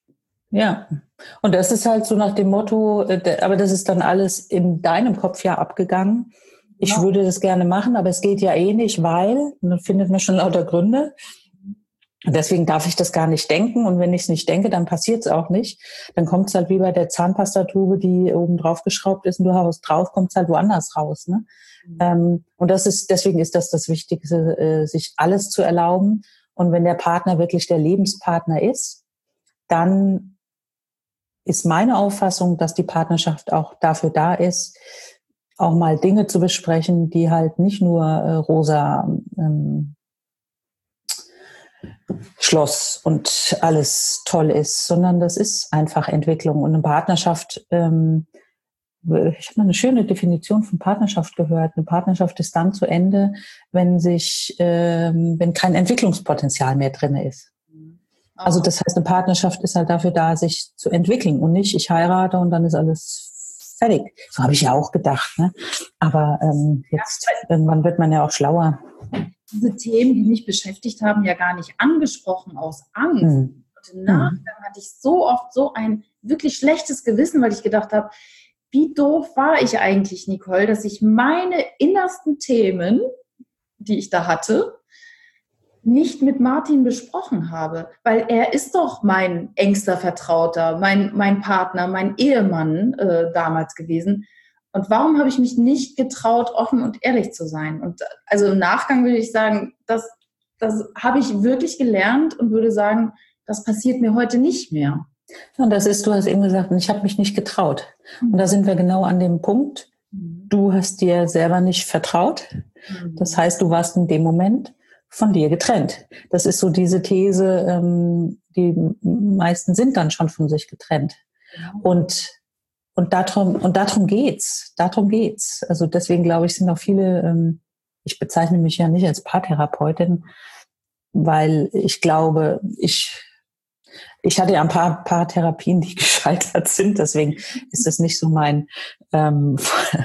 Ja, und das ist halt so nach dem Motto, aber das ist dann alles in deinem Kopf ja abgegangen. Ich ja. würde das gerne machen, aber es geht ja eh nicht, weil, und dann findet man schon lauter Gründe. Und deswegen darf ich das gar nicht denken. Und wenn ich es nicht denke, dann passiert es auch nicht. Dann kommt es halt wie bei der Zahnpastatube, die oben drauf geschraubt ist und du haust drauf, kommt es halt woanders raus. Ne? Mhm. Ähm, und das ist, deswegen ist das das Wichtigste, äh, sich alles zu erlauben. Und wenn der Partner wirklich der Lebenspartner ist, dann ist meine Auffassung, dass die Partnerschaft auch dafür da ist, auch mal Dinge zu besprechen, die halt nicht nur äh, rosa ähm, Schloss und alles toll ist, sondern das ist einfach Entwicklung. Und eine Partnerschaft, ähm, ich habe mal eine schöne Definition von Partnerschaft gehört. Eine Partnerschaft ist dann zu Ende, wenn sich, ähm, wenn kein Entwicklungspotenzial mehr drin ist. Also das heißt, eine Partnerschaft ist halt dafür da, sich zu entwickeln und nicht, ich heirate und dann ist alles fertig. So habe ich ja auch gedacht. Ne? Aber ähm, jetzt irgendwann wird man ja auch schlauer. Diese Themen, die mich beschäftigt haben, ja gar nicht angesprochen aus Angst. Hm. Und im Nachgang hm. hatte ich so oft so ein wirklich schlechtes Gewissen, weil ich gedacht habe, wie doof war ich eigentlich, Nicole, dass ich meine innersten Themen, die ich da hatte, nicht mit Martin besprochen habe. Weil er ist doch mein engster Vertrauter, mein, mein Partner, mein Ehemann äh, damals gewesen. Und warum habe ich mich nicht getraut, offen und ehrlich zu sein? Und also im Nachgang würde ich sagen, das, das habe ich wirklich gelernt und würde sagen, das passiert mir heute nicht mehr. Und das ist, du hast eben gesagt, ich habe mich nicht getraut. Und da sind wir genau an dem Punkt. Du hast dir selber nicht vertraut. Das heißt, du warst in dem Moment von dir getrennt. Das ist so diese These, ähm, die meisten sind dann schon von sich getrennt. Und Und darum, und darum geht's. Darum geht's. Also deswegen glaube ich, sind auch viele, ähm, ich bezeichne mich ja nicht als Paartherapeutin, weil ich glaube, ich, ich hatte ja ein paar Paartherapien, die gescheitert sind. Deswegen ist das nicht so mein, ähm,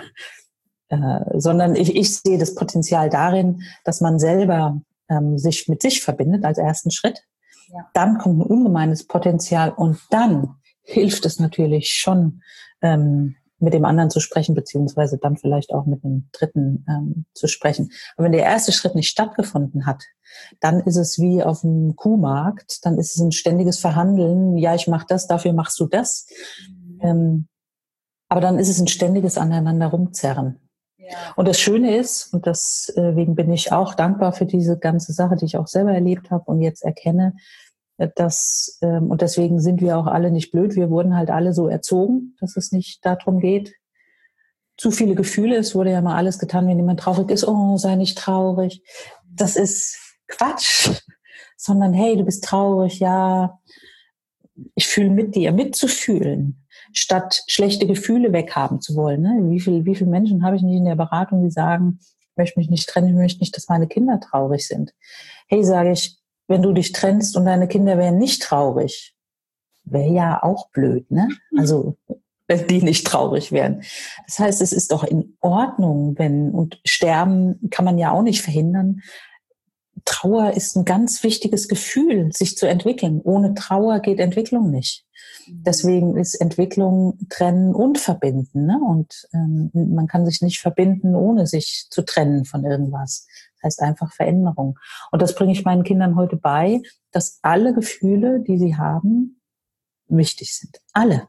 äh, sondern ich, ich sehe das Potenzial darin, dass man selber ähm, sich mit sich verbindet als ersten Schritt. Ja. Dann kommt ein ungemeines Potenzial und dann hilft es natürlich schon, ähm, mit dem anderen zu sprechen, beziehungsweise dann vielleicht auch mit einem Dritten ähm, zu sprechen. Aber wenn der erste Schritt nicht stattgefunden hat, dann ist es wie auf dem Kuhmarkt, dann ist es ein ständiges Verhandeln, ja, ich mache das, dafür machst du das. Mhm. Ähm, aber dann ist es ein ständiges Aneinander rumzerren. Ja. Und das Schöne ist, und deswegen bin ich auch dankbar für diese ganze Sache, die ich auch selber erlebt habe und jetzt erkenne, dass, ähm, und deswegen sind wir auch alle nicht blöd. Wir wurden halt alle so erzogen, dass es nicht darum geht, zu viele Gefühle. Es wurde ja mal alles getan, wenn jemand traurig ist. Oh, sei nicht traurig. Das ist Quatsch. Sondern, hey, du bist traurig, ja, ich fühle mit dir, mitzufühlen, statt schlechte Gefühle weghaben zu wollen. Ne? Wie viel, wie viele Menschen habe ich nicht in der Beratung, die sagen, ich möchte mich nicht trennen, ich möchte nicht, dass meine Kinder traurig sind. Hey, sage ich, wenn du dich trennst und deine Kinder wären nicht traurig, wäre ja auch blöd, ne? Also, wenn die nicht traurig wären. Das heißt, es ist doch in Ordnung, wenn, und Sterben kann man ja auch nicht verhindern. Trauer ist ein ganz wichtiges Gefühl, sich zu entwickeln. Ohne Trauer geht Entwicklung nicht. Deswegen ist Entwicklung trennen und verbinden. Ne? Und ähm, man kann sich nicht verbinden, ohne sich zu trennen von irgendwas. Das heißt einfach Veränderung. Und das bringe ich meinen Kindern heute bei, dass alle Gefühle, die sie haben, wichtig sind. Alle.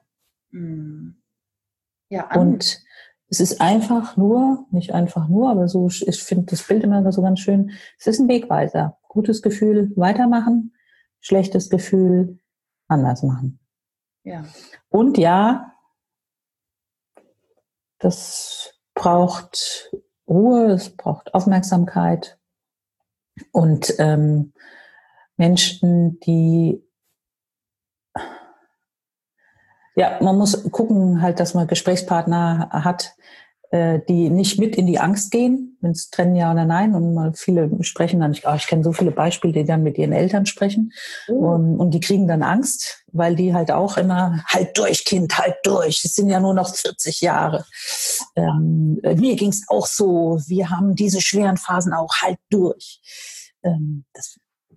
Ja, und es ist einfach nur, nicht einfach nur, aber so, ich finde das Bild immer so ganz schön, es ist ein Wegweiser. Gutes Gefühl, weitermachen, schlechtes Gefühl, anders machen. Ja. Und ja, das braucht Ruhe, es braucht Aufmerksamkeit und ähm, Menschen, die ja, man muss gucken halt, dass man Gesprächspartner hat, äh, die nicht mit in die Angst gehen, wenn es trennen ja oder nein. Und mal viele sprechen dann nicht, oh, ich kenne so viele Beispiele, die dann mit ihren Eltern sprechen. Oh. Und, und die kriegen dann Angst, weil die halt auch immer, halt durch, Kind, halt durch. Es sind ja nur noch vierzig Jahre. Ähm, mir ging es auch so, wir haben diese schweren Phasen auch, halt durch. Ähm, das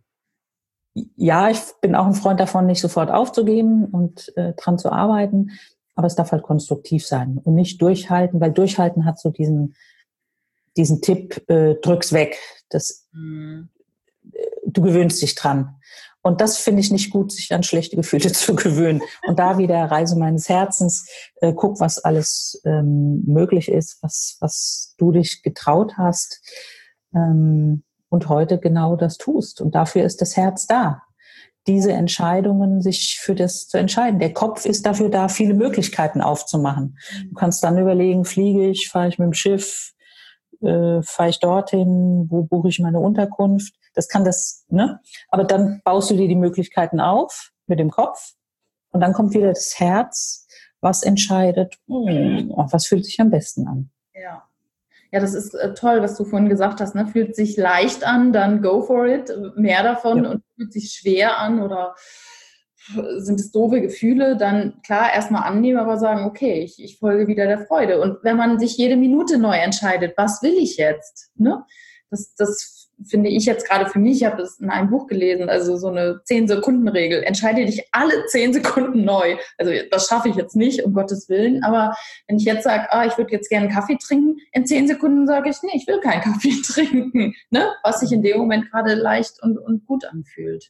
Ja, ich bin auch ein Freund davon, nicht sofort aufzugeben und äh, dran zu arbeiten, aber es darf halt konstruktiv sein und nicht durchhalten, weil durchhalten hat so diesen diesen Tipp, äh, drück's weg. Das, mhm. Du gewöhnst dich dran. Und das finde ich nicht gut, sich an schlechte Gefühle zu gewöhnen. Und da wieder Reise meines Herzens, äh, guck, was alles ähm, möglich ist, was was du dich getraut hast. Ähm, und heute genau das tust. Und dafür ist das Herz da. Diese Entscheidungen, sich für das zu entscheiden. Der Kopf ist dafür da, viele Möglichkeiten aufzumachen. Du kannst dann überlegen, fliege ich, fahre ich mit dem Schiff, äh, fahre ich dorthin, wo buche ich meine Unterkunft. Das kann das, ne? Aber dann baust du dir die Möglichkeiten auf mit dem Kopf und dann kommt wieder das Herz, was entscheidet, hm, was fühlt sich am besten an. Ja. Ja, das ist äh, toll, was du vorhin gesagt hast, ne? Fühlt sich leicht an, dann go for it, mehr davon, ja. Und fühlt sich schwer an oder sind es doofe Gefühle, dann klar erstmal annehmen, aber sagen, okay, ich, ich folge wieder der Freude. Und wenn man sich jede Minute neu entscheidet, was will ich jetzt? Ne? Das, das finde ich jetzt gerade für mich, ich habe das in einem Buch gelesen, also so eine zehn-Sekunden-Regel. Entscheide dich alle zehn Sekunden neu. Also das schaffe ich jetzt nicht, um Gottes Willen. Aber wenn ich jetzt sage, ah, ich würde jetzt gerne einen Kaffee trinken, in zehn Sekunden sage ich, nee, ich will keinen Kaffee trinken. Ne? Was sich in dem Moment gerade leicht und, und gut anfühlt.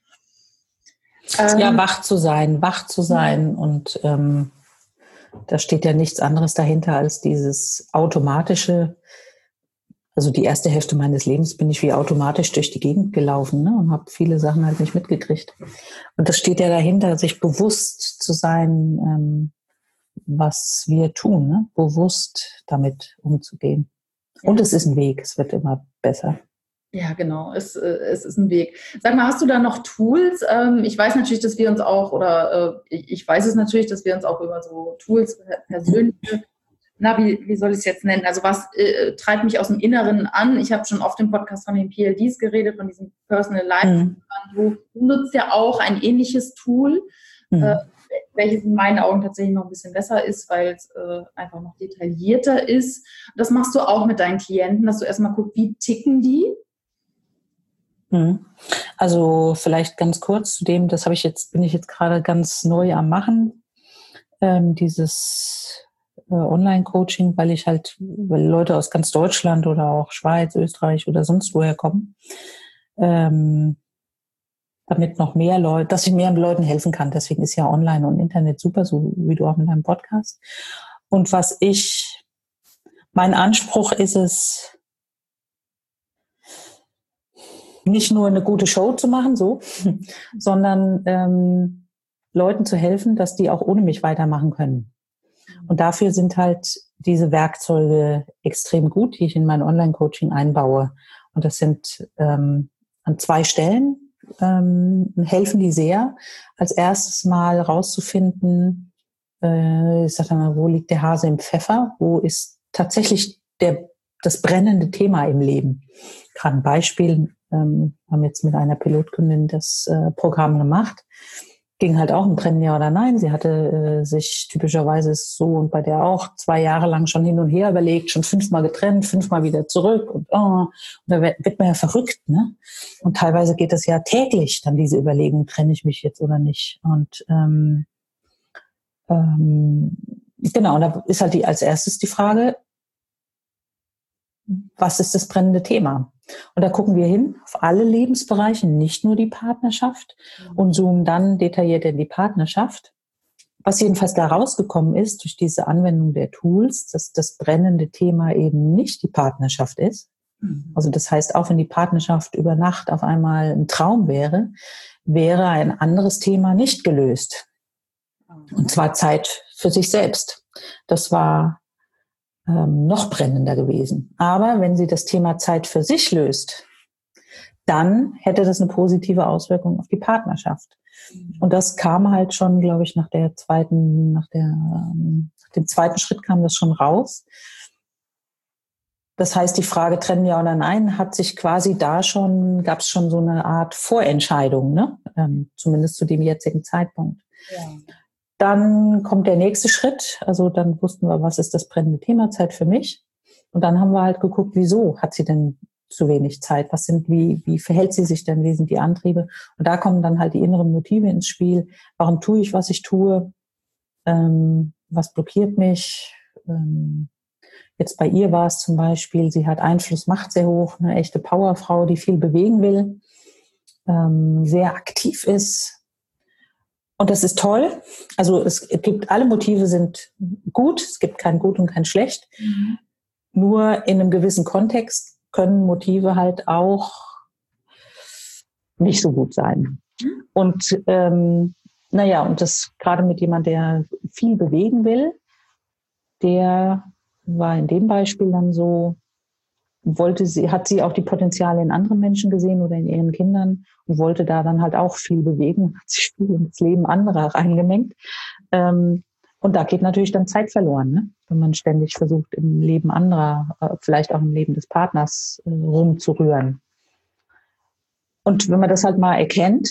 Ähm, ja, wach zu sein, wach zu sein. Ja. Und ähm, da steht ja nichts anderes dahinter als dieses automatische. Also die erste Hälfte meines Lebens bin ich wie automatisch durch die Gegend gelaufen, ne, und habe viele Sachen halt nicht mitgekriegt. Und das steht ja dahinter, sich bewusst zu sein, ähm, was wir tun, ne? Bewusst damit umzugehen. Ja. Und es ist ein Weg, es wird immer besser. Ja, genau, es, es ist ein Weg. Sag mal, hast du da noch Tools? Ich weiß natürlich, dass wir uns auch, oder ich weiß es natürlich, dass wir uns auch über so Tools persönliche, na, wie, wie soll ich es jetzt nennen? Also was äh, treibt mich aus dem Inneren an? Ich habe schon oft im Podcast von den P L Ds geredet, von diesem Personal Life. Mhm. Du nutzt ja auch ein ähnliches Tool, mhm. äh, welches in meinen Augen tatsächlich noch ein bisschen besser ist, weil es äh, einfach noch detaillierter ist. Das machst du auch mit deinen Klienten, dass du erstmal guckst, wie ticken die? Also vielleicht ganz kurz zu dem, das habe ich jetzt, bin ich jetzt gerade ganz neu am machen, ähm, dieses äh, Online-Coaching, weil ich halt, weil Leute aus ganz Deutschland oder auch Schweiz, Österreich oder sonst woher kommen, ähm, damit noch mehr Leute, dass ich mehr Leuten helfen kann. Deswegen ist ja Online und Internet super, so wie du auch mit deinem Podcast. Und was ich, mein Anspruch ist es, nicht nur eine gute Show zu machen, so, sondern ähm, Leuten zu helfen, dass die auch ohne mich weitermachen können. Und dafür sind halt diese Werkzeuge extrem gut, die ich in mein Online-Coaching einbaue. Und das sind ähm, an zwei Stellen, ähm, helfen die sehr. Als erstes mal rauszufinden, äh, ich sag mal, wo liegt der Hase im Pfeffer? Wo ist tatsächlich der, das brennende Thema im Leben? Gerade ein Beispiel, ähm, haben jetzt mit einer Pilotkundin das äh, Programm gemacht. Ging halt auch um Trennen, ja oder nein. Sie hatte äh, sich typischerweise ist so und bei der auch zwei Jahre lang schon hin und her überlegt, schon fünfmal getrennt, fünfmal wieder zurück und, oh, und da wird man ja verrückt, ne? Und teilweise geht es ja täglich, dann diese Überlegung, trenne ich mich jetzt oder nicht? Und ähm, ähm, genau, und da ist halt die, als erstes die Frage, was ist das brennende Thema? Und da gucken wir hin auf alle Lebensbereiche, nicht nur die Partnerschaft, und zoomen dann detailliert in die Partnerschaft. Was jedenfalls da rausgekommen ist durch diese Anwendung der Tools, dass das brennende Thema eben nicht die Partnerschaft ist. Also das heißt, auch wenn die Partnerschaft über Nacht auf einmal ein Traum wäre, wäre ein anderes Thema nicht gelöst. Und zwar Zeit für sich selbst. Das war ähm, noch brennender gewesen. Aber wenn sie das Thema Zeit für sich löst, dann hätte das eine positive Auswirkung auf die Partnerschaft. Und das kam halt schon, glaube ich, nach der zweiten, nach der, ähm, nach dem zweiten Schritt kam das schon raus. Das heißt, die Frage trennen ja oder nein, hat sich quasi da schon, gab es schon so eine Art Vorentscheidung, ne? Ähm, zumindest zu dem jetzigen Zeitpunkt. Ja. Dann kommt der nächste Schritt. Also dann wussten wir, was ist das brennende Thema, Zeit für mich. Und dann haben wir halt geguckt, wieso hat sie denn zu wenig Zeit? Was sind, wie, wie verhält sie sich denn? Wie sind die Antriebe? Und da kommen dann halt die inneren Motive ins Spiel. Warum tue ich, was ich tue? Ähm, was blockiert mich? Ähm, jetzt bei ihr war es zum Beispiel, sie hat Einfluss, Macht sehr hoch, eine echte Powerfrau, die viel bewegen will, ähm, sehr aktiv ist. Und das ist toll. Also es gibt, alle Motive sind gut. Es gibt kein Gut und kein Schlecht. Mhm. Nur in einem gewissen Kontext können Motive halt auch nicht so gut sein. Mhm. Und ähm, naja, und das gerade mit jemand, der viel bewegen will, der war in dem Beispiel dann so, wollte sie, hat sie auch die Potenziale in anderen Menschen gesehen oder in ihren Kindern und wollte da dann halt auch viel bewegen, hat sich viel ins Leben anderer reingemengt. Ähm, und da geht natürlich dann Zeit verloren, ne? Wenn man ständig versucht, im Leben anderer, äh, vielleicht auch im Leben des Partners äh, rumzurühren. Und wenn man das halt mal erkennt,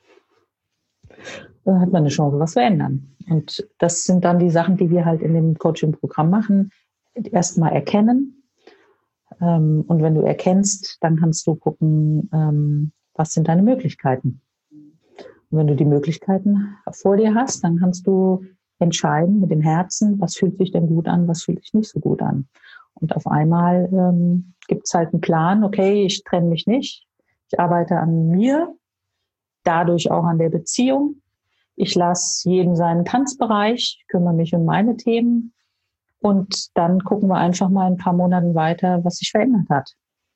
dann hat man eine Chance, was zu ändern. Und das sind dann die Sachen, die wir halt in dem Coaching-Programm machen. Erstmal erkennen. Und wenn du erkennst, dann kannst du gucken, was sind deine Möglichkeiten. Und wenn du die Möglichkeiten vor dir hast, dann kannst du entscheiden mit dem Herzen, was fühlt sich denn gut an, was fühlt sich nicht so gut an. Und auf einmal ähm, gibt es halt einen Plan, okay, ich trenne mich nicht, ich arbeite an mir, dadurch auch an der Beziehung. Ich lasse jeden seinen Tanzbereich, kümmere mich um meine Themen. Und dann gucken wir einfach mal in ein paar Monaten weiter, was sich verändert hat.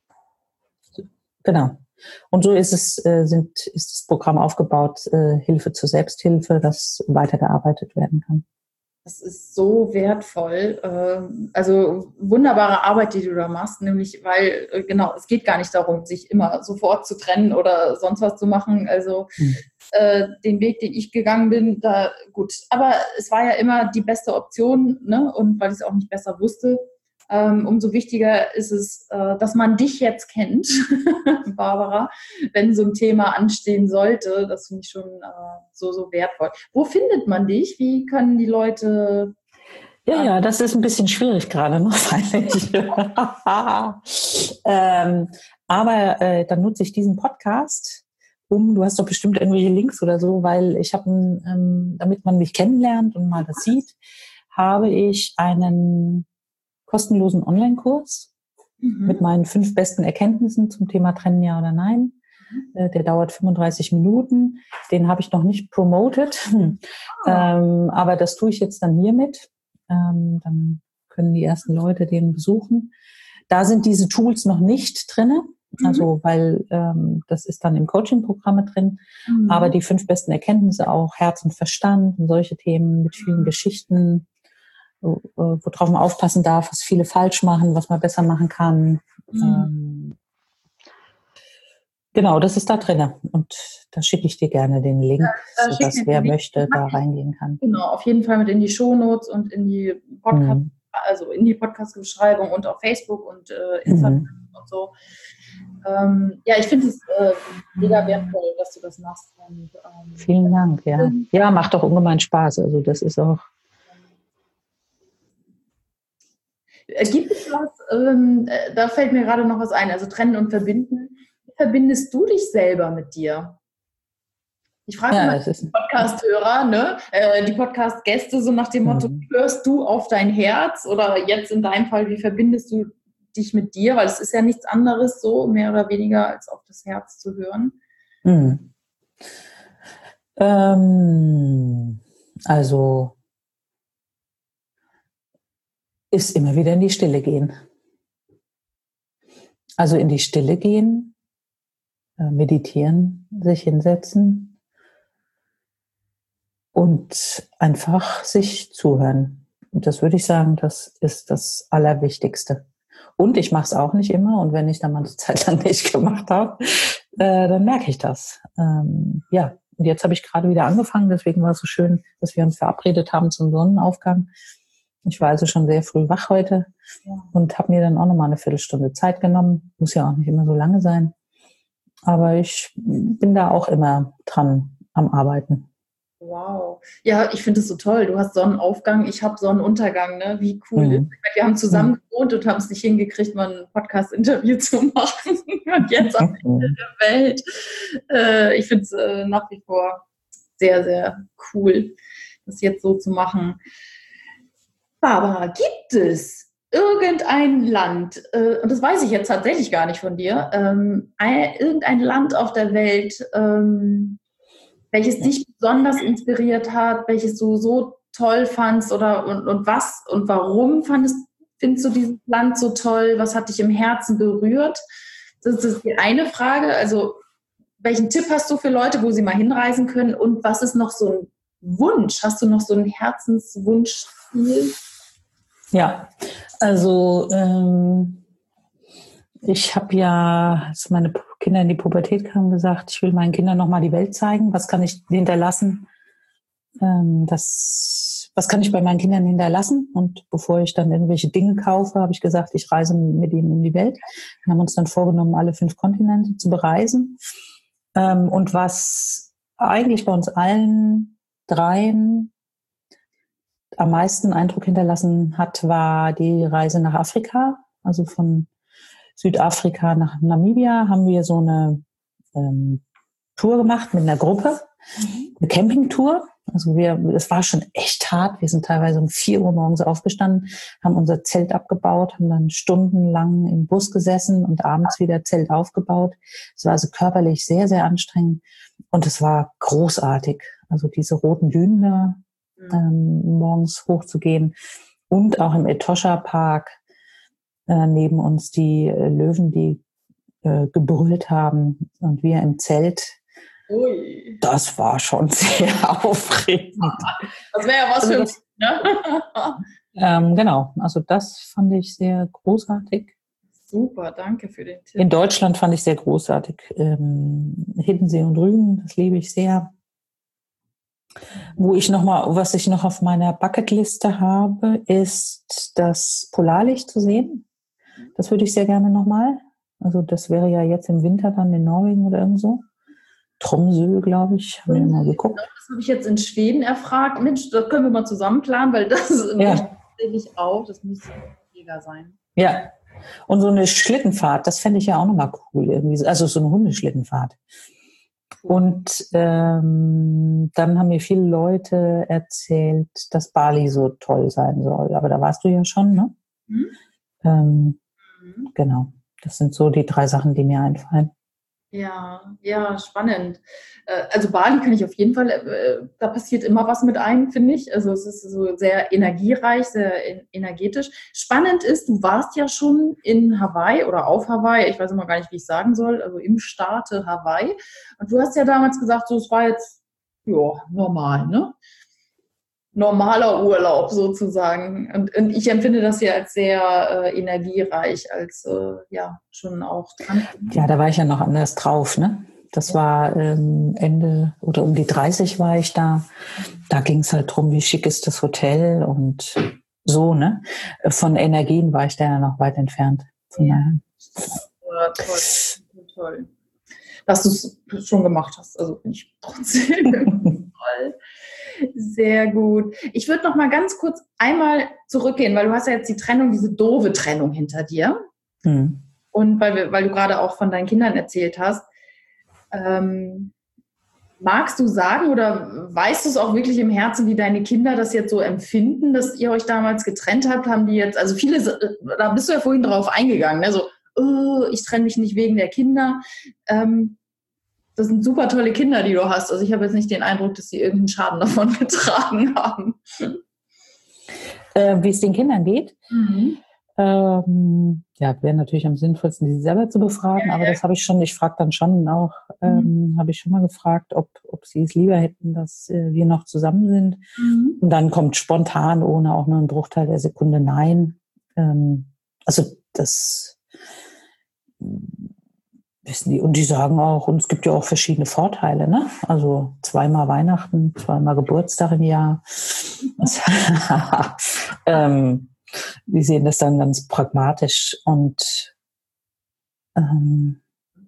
Genau. Und so ist es, äh, sind, ist das Programm aufgebaut, äh, Hilfe zur Selbsthilfe, das weitergearbeitet werden kann. Das ist so wertvoll. Also wunderbare Arbeit, die du da machst, nämlich weil, genau, es geht gar nicht darum, sich immer sofort zu trennen oder sonst was zu machen. Also hm. äh, den Weg, den ich gegangen bin, da gut. Aber es war ja immer die beste Option, ne? Und weil ich es auch nicht besser wusste, ähm, umso wichtiger ist es, äh, dass man dich jetzt kennt, Barbara, wenn so ein Thema anstehen sollte. Das finde ich schon äh, so, so wertvoll. Wo findet man dich? Wie können die Leute... Ja, ja, das ist ein bisschen schwierig gerade noch, freilich. ähm, aber äh, dann nutze ich diesen Podcast, um, du hast doch bestimmt irgendwelche Links oder so, weil ich habe, ähm, damit man mich kennenlernt und mal das sieht, habe ich einen kostenlosen Online-Kurs mhm. mit meinen fünf besten Erkenntnissen zum Thema Trennen, ja oder nein. Mhm. Der dauert fünfunddreißig Minuten. Den habe ich noch nicht promoted, oh. ähm, aber das tue ich jetzt dann hiermit. Ähm, dann können die ersten Leute den besuchen. Da sind diese Tools noch nicht drinne, mhm. also weil ähm, das ist dann im Coaching-Programme drin. Mhm. Aber die fünf besten Erkenntnisse auch Herz und Verstand und solche Themen mit vielen Geschichten. worauf man aufpassen darf, was viele falsch machen, was man besser machen kann. Mhm. Ähm, genau, das ist da drin. Und da schicke ich dir gerne den Link, ja, sodass wer möchte, da reingehen kann. Genau, auf jeden Fall mit in die Shownotes und in die Podcast, mhm. also in die Podcast-Beschreibung und auf Facebook und äh, Instagram mhm. und so. Ähm, ja, ich finde es äh, mega wertvoll, dass du das machst. Und, ähm, vielen Dank, ja. Ja, macht doch ungemein Spaß. Also das ist auch. Gibt es was, ähm, da fällt mir gerade noch was ein, also trennen und verbinden. Wie verbindest du dich selber mit dir? Ich frage ja, mal die Podcast-Hörer, ne? äh, die Podcast-Gäste so nach dem Motto, mhm. hörst du auf dein Herz? Oder jetzt in deinem Fall, wie verbindest du dich mit dir? Weil es ist ja nichts anderes so, mehr oder weniger, als auf das Herz zu hören. Mhm. Ähm, also ist immer wieder in die Stille gehen. Also in die Stille gehen, äh, meditieren, sich hinsetzen und einfach sich zuhören. Und das würde ich sagen, das ist das Allerwichtigste. Und ich mache es auch nicht immer. Und wenn ich dann mal eine Zeit lang nicht gemacht habe, äh, dann merke ich das. Ähm, ja, und jetzt habe ich gerade wieder angefangen. Deswegen war es so schön, dass wir uns verabredet haben zum Sonnenaufgang. Ich war also schon sehr früh wach heute ja. und habe mir dann auch nochmal eine Viertelstunde Zeit genommen. Muss ja auch nicht immer so lange sein. Aber ich bin da auch immer dran am Arbeiten. Wow. Ja, ich finde es so toll. Du hast Sonnenaufgang, ich habe Sonnenuntergang, ne? Wie cool. Mhm. Wir haben zusammen mhm. gewohnt und haben es nicht hingekriegt, mal ein Podcast-Interview zu machen. Und jetzt am Ende der Welt. Äh, ich finde es äh, nach wie vor sehr, sehr cool, das jetzt so zu machen. Barbara, gibt es irgendein Land, äh, und das weiß ich jetzt tatsächlich gar nicht von dir, ähm, ein, irgendein Land auf der Welt, ähm, welches dich besonders inspiriert hat, welches du so toll fandst oder und, und was und warum fandest, findest du dieses Land so toll? Was hat dich im Herzen berührt? Das ist die eine Frage. Also welchen Tipp hast du für Leute, wo sie mal hinreisen können? Und was ist noch so ein Wunsch? Hast du noch so einen Herzenswunschziel? Ja, also ähm, ich habe ja, als meine Kinder in die Pubertät kamen, gesagt, ich will meinen Kindern nochmal die Welt zeigen. Was kann ich hinterlassen? Ähm, das, was kann ich bei meinen Kindern hinterlassen? Und bevor ich dann irgendwelche Dinge kaufe, habe ich gesagt, ich reise mit ihnen um die Welt. Wir haben uns dann vorgenommen, alle fünf Kontinente zu bereisen. Ähm, und was eigentlich bei uns allen dreien am meisten Eindruck hinterlassen hat, war die Reise nach Afrika. Also von Südafrika nach Namibia haben wir so eine ähm, Tour gemacht mit einer Gruppe, eine Campingtour. Also wir, es war schon echt hart. Wir sind teilweise um vier Uhr morgens aufgestanden, haben unser Zelt abgebaut, haben dann stundenlang im Bus gesessen und abends wieder Zelt aufgebaut. Es war also körperlich sehr, sehr anstrengend und es war großartig. Also diese roten Dünen da ähm, morgens hochzugehen und auch im Etosha Park äh, neben uns die äh, Löwen, die äh, gebrüllt haben und wir im Zelt. Ui. Das war schon sehr aufregend. Das wäre ja was also für uns, ne? ähm, genau, also das fand ich sehr großartig. Super, danke für den Tipp. In Deutschland fand ich sehr großartig. Ähm, Hiddensee und Rügen, das liebe ich sehr. Wo ich noch mal, was ich noch auf meiner Bucketliste habe, ist das Polarlicht zu sehen. Das würde ich sehr gerne nochmal. Also das wäre ja jetzt im Winter dann in Norwegen oder irgendwo. Tromsø, glaube ich, haben wir mal geguckt. Das habe ich jetzt in Schweden erfragt. Mensch, das können wir mal zusammen planen, weil das ja. tatsächlich auch, das müsste mega sein. Ja, und so eine Schlittenfahrt, das fände ich ja auch nochmal cool. Irgendwie. Also so eine Hundeschlittenfahrt. Und ähm, dann haben mir viele Leute erzählt, dass Bali so toll sein soll. Aber da warst du ja schon, ne? Mhm. Ähm, mhm. Genau, das sind so die drei Sachen, die mir einfallen. Ja, ja, spannend. Also Bali kann ich auf jeden Fall, da passiert immer was mit einem, finde ich. Also es ist so sehr energiereich, sehr energetisch. Spannend ist, du warst ja schon in Hawaii oder auf Hawaii, ich weiß immer gar nicht, wie ich sagen soll, also im Staate Hawaii. Und du hast ja damals gesagt, so es war jetzt, ja, normal, ne? normaler Urlaub sozusagen. Und, und ich empfinde das ja als sehr äh, energiereich, als äh, ja schon auch dran. Ja, da war ich ja noch anders drauf, ne? Das war ähm, Ende oder um die dreißig war ich da. Da ging es halt drum, wie schick ist das Hotel und so, ne? Von Energien war ich da ja noch weit entfernt. Ja. Ja, toll, toll. Dass du es schon gemacht hast, also bin ich trotzdem toll. Sehr gut. Ich würde noch mal ganz kurz einmal zurückgehen, weil du hast ja jetzt die Trennung, diese doofe Trennung hinter dir. Hm. Und weil, wir, weil du gerade auch von deinen Kindern erzählt hast. Ähm, magst du sagen oder weißt du es auch wirklich im Herzen, wie deine Kinder das jetzt so empfinden, dass ihr euch damals getrennt habt? Haben die jetzt, also viele, da bist du ja vorhin drauf eingegangen, ne? So, oh, ich trenne mich nicht wegen der Kinder. Ähm, Das sind super tolle Kinder, die du hast. Also ich habe jetzt nicht den Eindruck, dass sie irgendeinen Schaden davon getragen haben. Äh, wie es den Kindern geht? Mhm. Ähm, ja, wäre natürlich am sinnvollsten, die selber zu befragen. Ja, aber ja. Das habe ich schon, ich frage dann schon auch, ähm, mhm. habe ich schon mal gefragt, ob, ob sie es lieber hätten, dass äh, wir noch zusammen sind. Mhm. Und dann kommt spontan, ohne auch nur einen Bruchteil der Sekunde, nein. Ähm, also das... wissen die. Und die sagen auch, und es gibt ja auch verschiedene Vorteile, ne? Also zweimal Weihnachten, zweimal Geburtstag im Jahr. ähm, die sehen das dann ganz pragmatisch und ähm,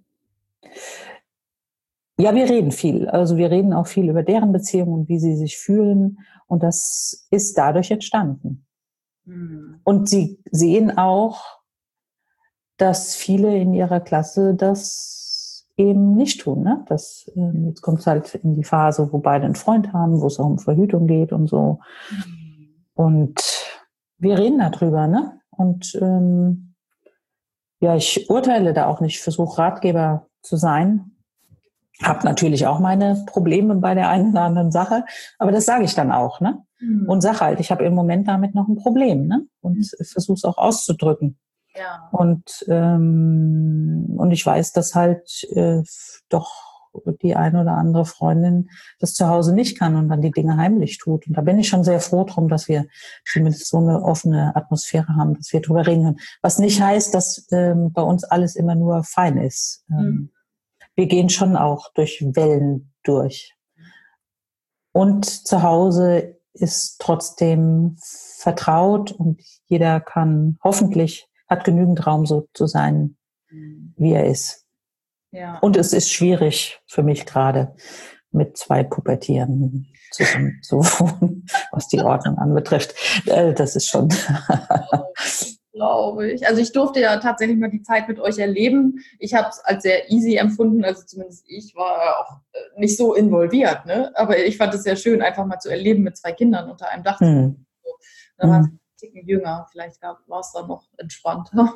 ja, wir reden viel. Also wir reden auch viel über deren Beziehung und wie sie sich fühlen. Und das ist dadurch entstanden. Mhm. Und sie sehen auch, dass viele in ihrer Klasse das eben nicht tun. Ne? Das, äh, jetzt kommt es halt in die Phase, wo beide einen Freund haben, wo es auch um Verhütung geht und so. Mhm. Und wir reden darüber. Ne? Und ähm, ja, ich urteile da auch nicht, ich versuche Ratgeber zu sein. Habe natürlich auch meine Probleme bei der einen oder anderen Sache, aber das sage ich dann auch. Ne? Mhm. Und sage halt, ich habe im Moment damit noch ein Problem. Ne? Und mhm. versuche es auch auszudrücken. Ja. Und, ähm, und ich weiß, dass halt äh, doch die eine oder andere Freundin das zu Hause nicht kann und dann die Dinge heimlich tut. Und da bin ich schon sehr froh drum, dass wir zumindest so eine offene Atmosphäre haben, dass wir drüber reden können. Was nicht heißt, dass ähm, bei uns alles immer nur fein ist. Ähm, mhm. Wir gehen schon auch durch Wellen durch. Und zu Hause ist trotzdem vertraut und jeder kann hoffentlich hat genügend Raum, so zu sein, wie er ist. Ja. Und es ist schwierig für mich gerade, mit zwei Pubertierenden zusammen zu wohnen, was die Ordnung anbetrifft. Das ist schon... Glaube ich. Also ich durfte ja tatsächlich mal die Zeit mit euch erleben. Ich habe es als sehr easy empfunden, also zumindest ich war auch nicht so involviert, ne? Aber ich fand es sehr schön, einfach mal zu erleben mit zwei Kindern unter einem Dach. Hm. So. Dann war es ein Ticken jünger, vielleicht war es dann noch entspannter.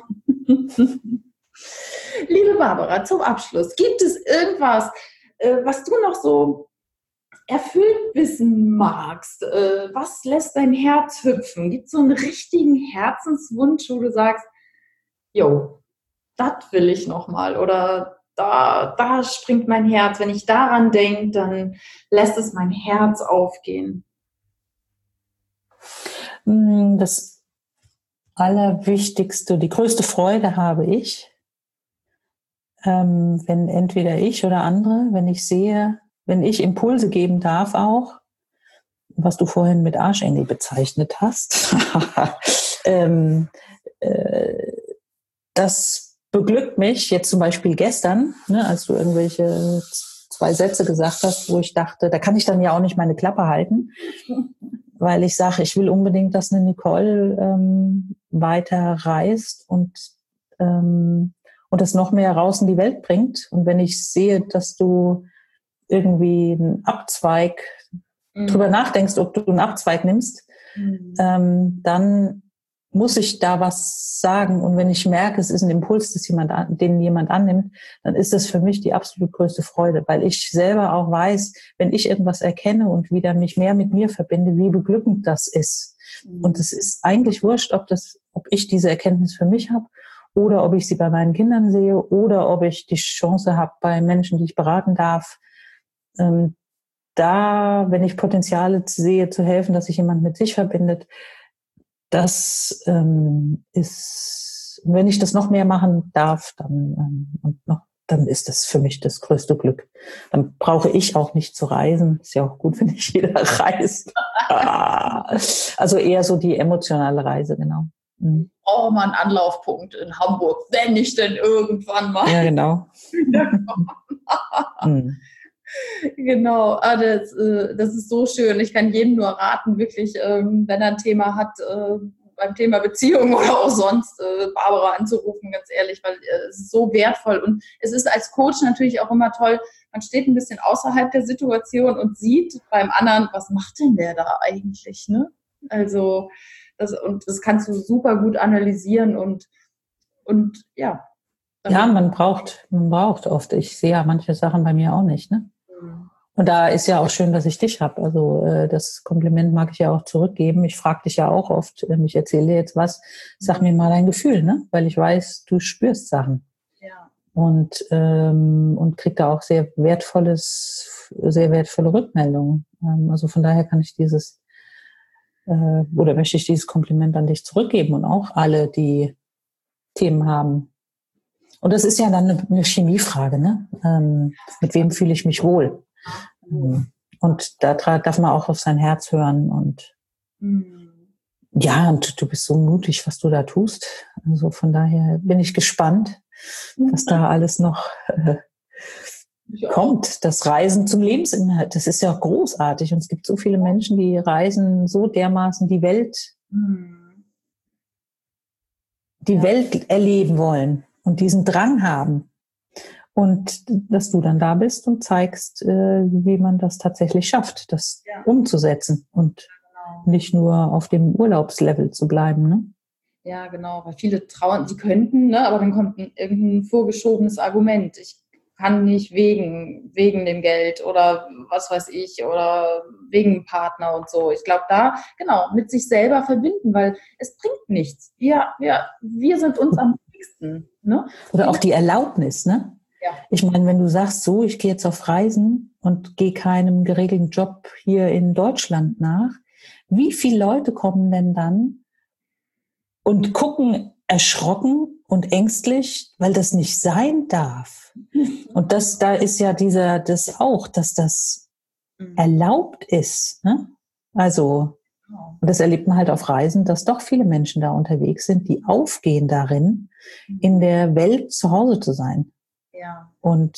Liebe Barbara, zum Abschluss, gibt es irgendwas, was du noch so erfüllt wissen magst? Was lässt dein Herz hüpfen? Gibt es so einen richtigen Herzenswunsch, wo du sagst, jo, das will ich nochmal oder da, da springt mein Herz. Wenn ich daran denke, dann lässt es mein Herz aufgehen. Das Allerwichtigste, die größte Freude habe ich, ähm, wenn entweder ich oder andere, wenn ich sehe, wenn ich Impulse geben darf auch, was du vorhin mit Arschengel bezeichnet hast, ähm, äh, das beglückt mich jetzt zum Beispiel gestern, ne, als du irgendwelche zwei Sätze gesagt hast, wo ich dachte, da kann ich dann ja auch nicht meine Klappe halten, weil ich sage, ich will unbedingt, dass eine Nicole ähm, weiter reist und ähm, und das noch mehr raus in die Welt bringt. Und wenn ich sehe, dass du irgendwie einen Abzweig, mhm. drüber nachdenkst, ob du einen Abzweig nimmst, mhm. ähm, dann muss ich da was sagen. Und wenn ich merke, es ist ein Impuls, das jemand an, den jemand annimmt, dann ist das für mich die absolut größte Freude, weil ich selber auch weiß, wenn ich irgendwas erkenne und wieder mich mehr mit mir verbinde, wie beglückend das ist. Mhm. Und es ist eigentlich wurscht, ob das, ob ich diese Erkenntnis für mich habe oder ob ich sie bei meinen Kindern sehe oder ob ich die Chance habe bei Menschen, die ich beraten darf, ähm, da, wenn ich Potenziale sehe, zu helfen, dass sich jemand mit sich verbindet, das ähm, ist, wenn ich das noch mehr machen darf, dann, ähm, und noch, dann ist das für mich das größte Glück. Dann brauche ich auch nicht zu reisen. Ist ja auch gut, wenn nicht jeder reist. Also eher so die emotionale Reise, genau. Mhm. Oh, mal einen Anlaufpunkt in Hamburg, wenn ich denn irgendwann mal. Ja, genau. mhm. Genau, ah, das, äh, das ist so schön. Ich kann jedem nur raten, wirklich, ähm, wenn er ein Thema hat, äh, beim Thema Beziehung oder auch sonst, äh, Barbara anzurufen, ganz ehrlich, weil äh, es ist so wertvoll. Und es ist als Coach natürlich auch immer toll, man steht ein bisschen außerhalb der Situation und sieht beim anderen, was macht denn der da eigentlich, ne? Also, das, und das kannst du super gut analysieren und, und ja. Ja, man braucht, man braucht oft. Ich sehe ja manche Sachen bei mir auch nicht, ne? Mhm. Und da ist ja auch schön, dass ich dich habe. Also äh, das Kompliment mag ich ja auch zurückgeben. Ich frage dich ja auch oft, äh, ich erzähle dir jetzt was, sag mir mal dein Gefühl, ne? Weil ich weiß, du spürst Sachen. Ja. Und, ähm, und krieg da auch sehr wertvolles, sehr wertvolle Rückmeldungen. Ähm, also von daher kann ich dieses, äh, oder möchte ich dieses Kompliment an dich zurückgeben und auch alle, die Themen haben. Und das ist ja dann eine, eine Chemiefrage, ne? Ähm, mit wem fühle ich mich wohl? Mhm. Und da darf man auch auf sein Herz hören. Und mhm. ja, und du bist so mutig, was du da tust. Also von daher bin ich gespannt, was da alles noch äh, kommt. Das Reisen zum Lebensinhalt, das ist ja großartig. Und es gibt so viele Menschen, die reisen so dermaßen die Welt, mhm. die ja. Welt erleben wollen und diesen Drang haben. Und dass du dann da bist und zeigst, äh, wie man das tatsächlich schafft, das ja. umzusetzen und genau. nicht nur auf dem Urlaubslevel zu bleiben. Ne? Ja, genau, weil viele trauen, die könnten, ne, aber dann kommt ein, irgendein vorgeschobenes Argument. Ich kann nicht wegen, wegen dem Geld oder was weiß ich oder wegen dem Partner und so. Ich glaube, da, genau, mit sich selber verbinden, weil es bringt nichts. Wir, wir, wir sind uns am wichtigsten. Ne? Oder auch die Erlaubnis, ne? Ja. Ich meine, wenn du sagst, so, ich gehe jetzt auf Reisen und gehe keinem geregelten Job hier in Deutschland nach, wie viele Leute kommen denn dann und gucken erschrocken und ängstlich, weil das nicht sein darf? Und das, da ist ja dieser, das auch, dass das erlaubt ist, ne? Also, und das erlebt man halt auf Reisen, dass doch viele Menschen da unterwegs sind, die aufgehen darin, in der Welt zu Hause zu sein. Ja. Und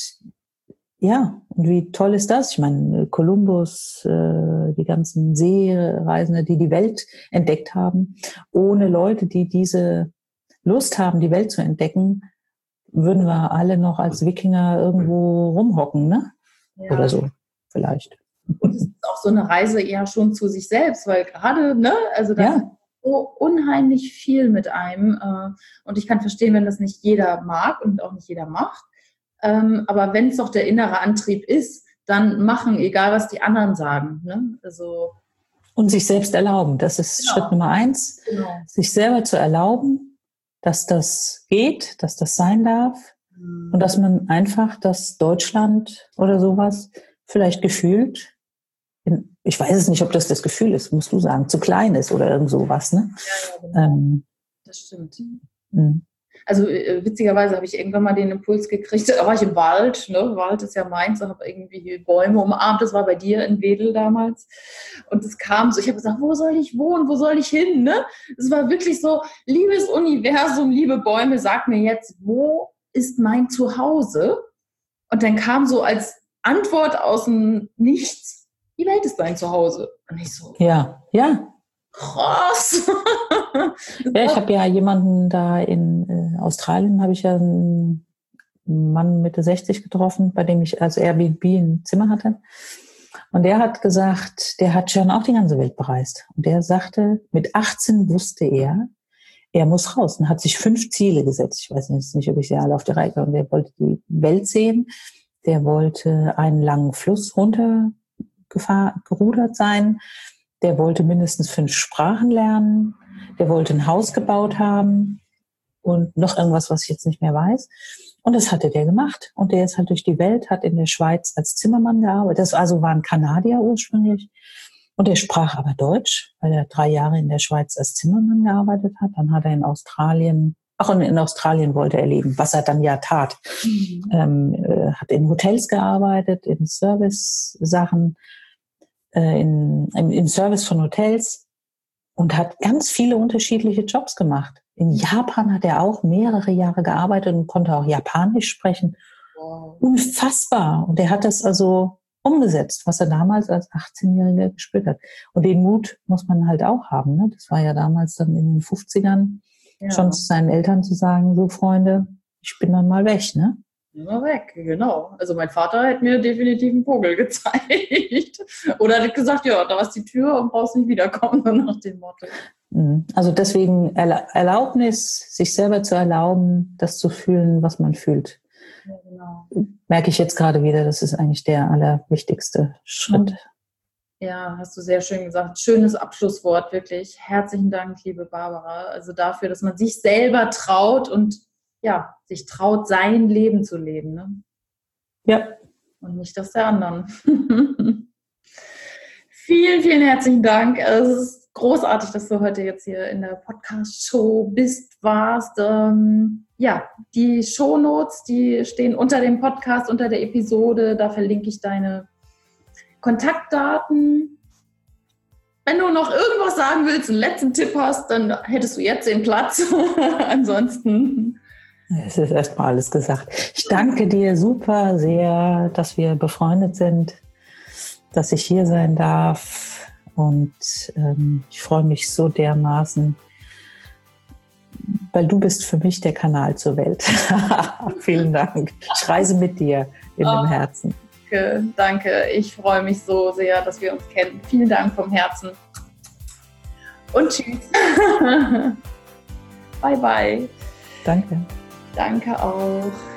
ja, und wie toll ist das? Ich meine, Kolumbus, äh, die ganzen Seereisende, die die Welt entdeckt haben, ohne Leute, die diese Lust haben, die Welt zu entdecken, würden wir alle noch als Wikinger irgendwo rumhocken, ne? Ja. Oder so, vielleicht. Und es ist auch so eine Reise eher schon zu sich selbst, weil gerade, ne, also da ja. so unheimlich viel mit einem. Äh, und ich kann verstehen, wenn das nicht jeder mag und auch nicht jeder macht. Ähm, aber wenn es doch der innere Antrieb ist, dann machen, egal was die anderen sagen. Ne? Also, und sich selbst erlauben. Das ist genau. Schritt Nummer eins. Genau. Sich selber zu erlauben, dass das geht, dass das sein darf. Mhm. Und dass man einfach das Deutschland oder sowas vielleicht gefühlt, in, ich weiß es nicht, ob das das Gefühl ist, musst du sagen, zu klein ist oder irgend sowas. Ne? Ja, ja, genau. ähm, das stimmt. Mh. Also äh, witzigerweise habe ich irgendwann mal den Impuls gekriegt, da war ich im Wald, ne? Wald ist ja meins, da habe irgendwie Bäume umarmt, das war bei dir in Wedel damals und es kam so, ich habe gesagt, wo soll ich wohnen, wo soll ich hin, ne? Es war wirklich so, liebes Universum, liebe Bäume, sag mir jetzt, wo ist mein Zuhause? Und dann kam so als Antwort aus dem Nichts, die Welt ist dein Zuhause. Und ich so, ja, ja. Krass. Ja, ich habe ja jemanden da in äh, Australien, habe ich ja einen Mann Mitte sechzig getroffen, bei dem ich als Airbnb ein Zimmer hatte. Und der hat gesagt, der hat schon auch die ganze Welt bereist. Und der sagte, mit achtzehn wusste er, er muss raus und hat sich fünf Ziele gesetzt. Ich weiß jetzt nicht, ob ich sie alle auf die Reihe habe. Der wollte die Welt sehen, der wollte einen langen Fluss runtergerudert sein, der wollte mindestens fünf Sprachen lernen, der wollte ein Haus gebaut haben und noch irgendwas, was ich jetzt nicht mehr weiß. Und das hatte der gemacht. Und der ist halt durch die Welt, hat in der Schweiz als Zimmermann gearbeitet. Das also war ein Kanadier ursprünglich. Und er sprach aber Deutsch, weil er drei Jahre in der Schweiz als Zimmermann gearbeitet hat. Dann hat er in Australien, ach und in Australien wollte er leben, was er dann ja tat. Mhm. Ähm, äh, hat in Hotels gearbeitet, in Service-Sachen, äh, in, in, in Service von Hotels und hat ganz viele unterschiedliche Jobs gemacht. In Japan hat er auch mehrere Jahre gearbeitet und konnte auch Japanisch sprechen. Wow. Unfassbar. Und er hat das also umgesetzt, was er damals als achtzehnjähriger gespürt hat. Und den Mut muss man halt auch haben. Ne? Das war ja damals dann in den fünfzigern ja. schon zu seinen Eltern zu sagen, so Freunde, ich bin dann mal weg, ne? Immer weg, genau. Also mein Vater hat mir definitiv einen Vogel gezeigt. Oder hat gesagt, ja, da ist die Tür und brauchst nicht wiederkommen, nach dem Motto. Also deswegen Erlaubnis, sich selber zu erlauben, das zu fühlen, was man fühlt. Ja, genau. Merke ich jetzt gerade wieder, das ist eigentlich der allerwichtigste Schritt. Ja, hast du sehr schön gesagt. Schönes Abschlusswort, wirklich. Herzlichen Dank, liebe Barbara. Also dafür, dass man sich selber traut und ja, sich traut, sein Leben zu leben. Ne? Ja. Und nicht das der anderen. Vielen, vielen herzlichen Dank. Es ist großartig, dass du heute jetzt hier in der Podcast-Show bist, warst. Ähm, ja, die Shownotes, die stehen unter dem Podcast, unter der Episode. Da verlinke ich deine Kontaktdaten. Wenn du noch irgendwas sagen willst, einen letzten Tipp hast, dann hättest du jetzt den Platz. Ansonsten... Es ist erstmal alles gesagt. Ich danke dir super sehr, dass wir befreundet sind, dass ich hier sein darf. Und ähm, ich freue mich so dermaßen, weil du bist für mich der Kanal zur Welt. Vielen Dank. Ich reise mit dir in oh, dem Herzen. Danke, danke. Ich freue mich so sehr, dass wir uns kennen. Vielen Dank vom Herzen. Und tschüss. Bye, bye. Danke. Danke auch.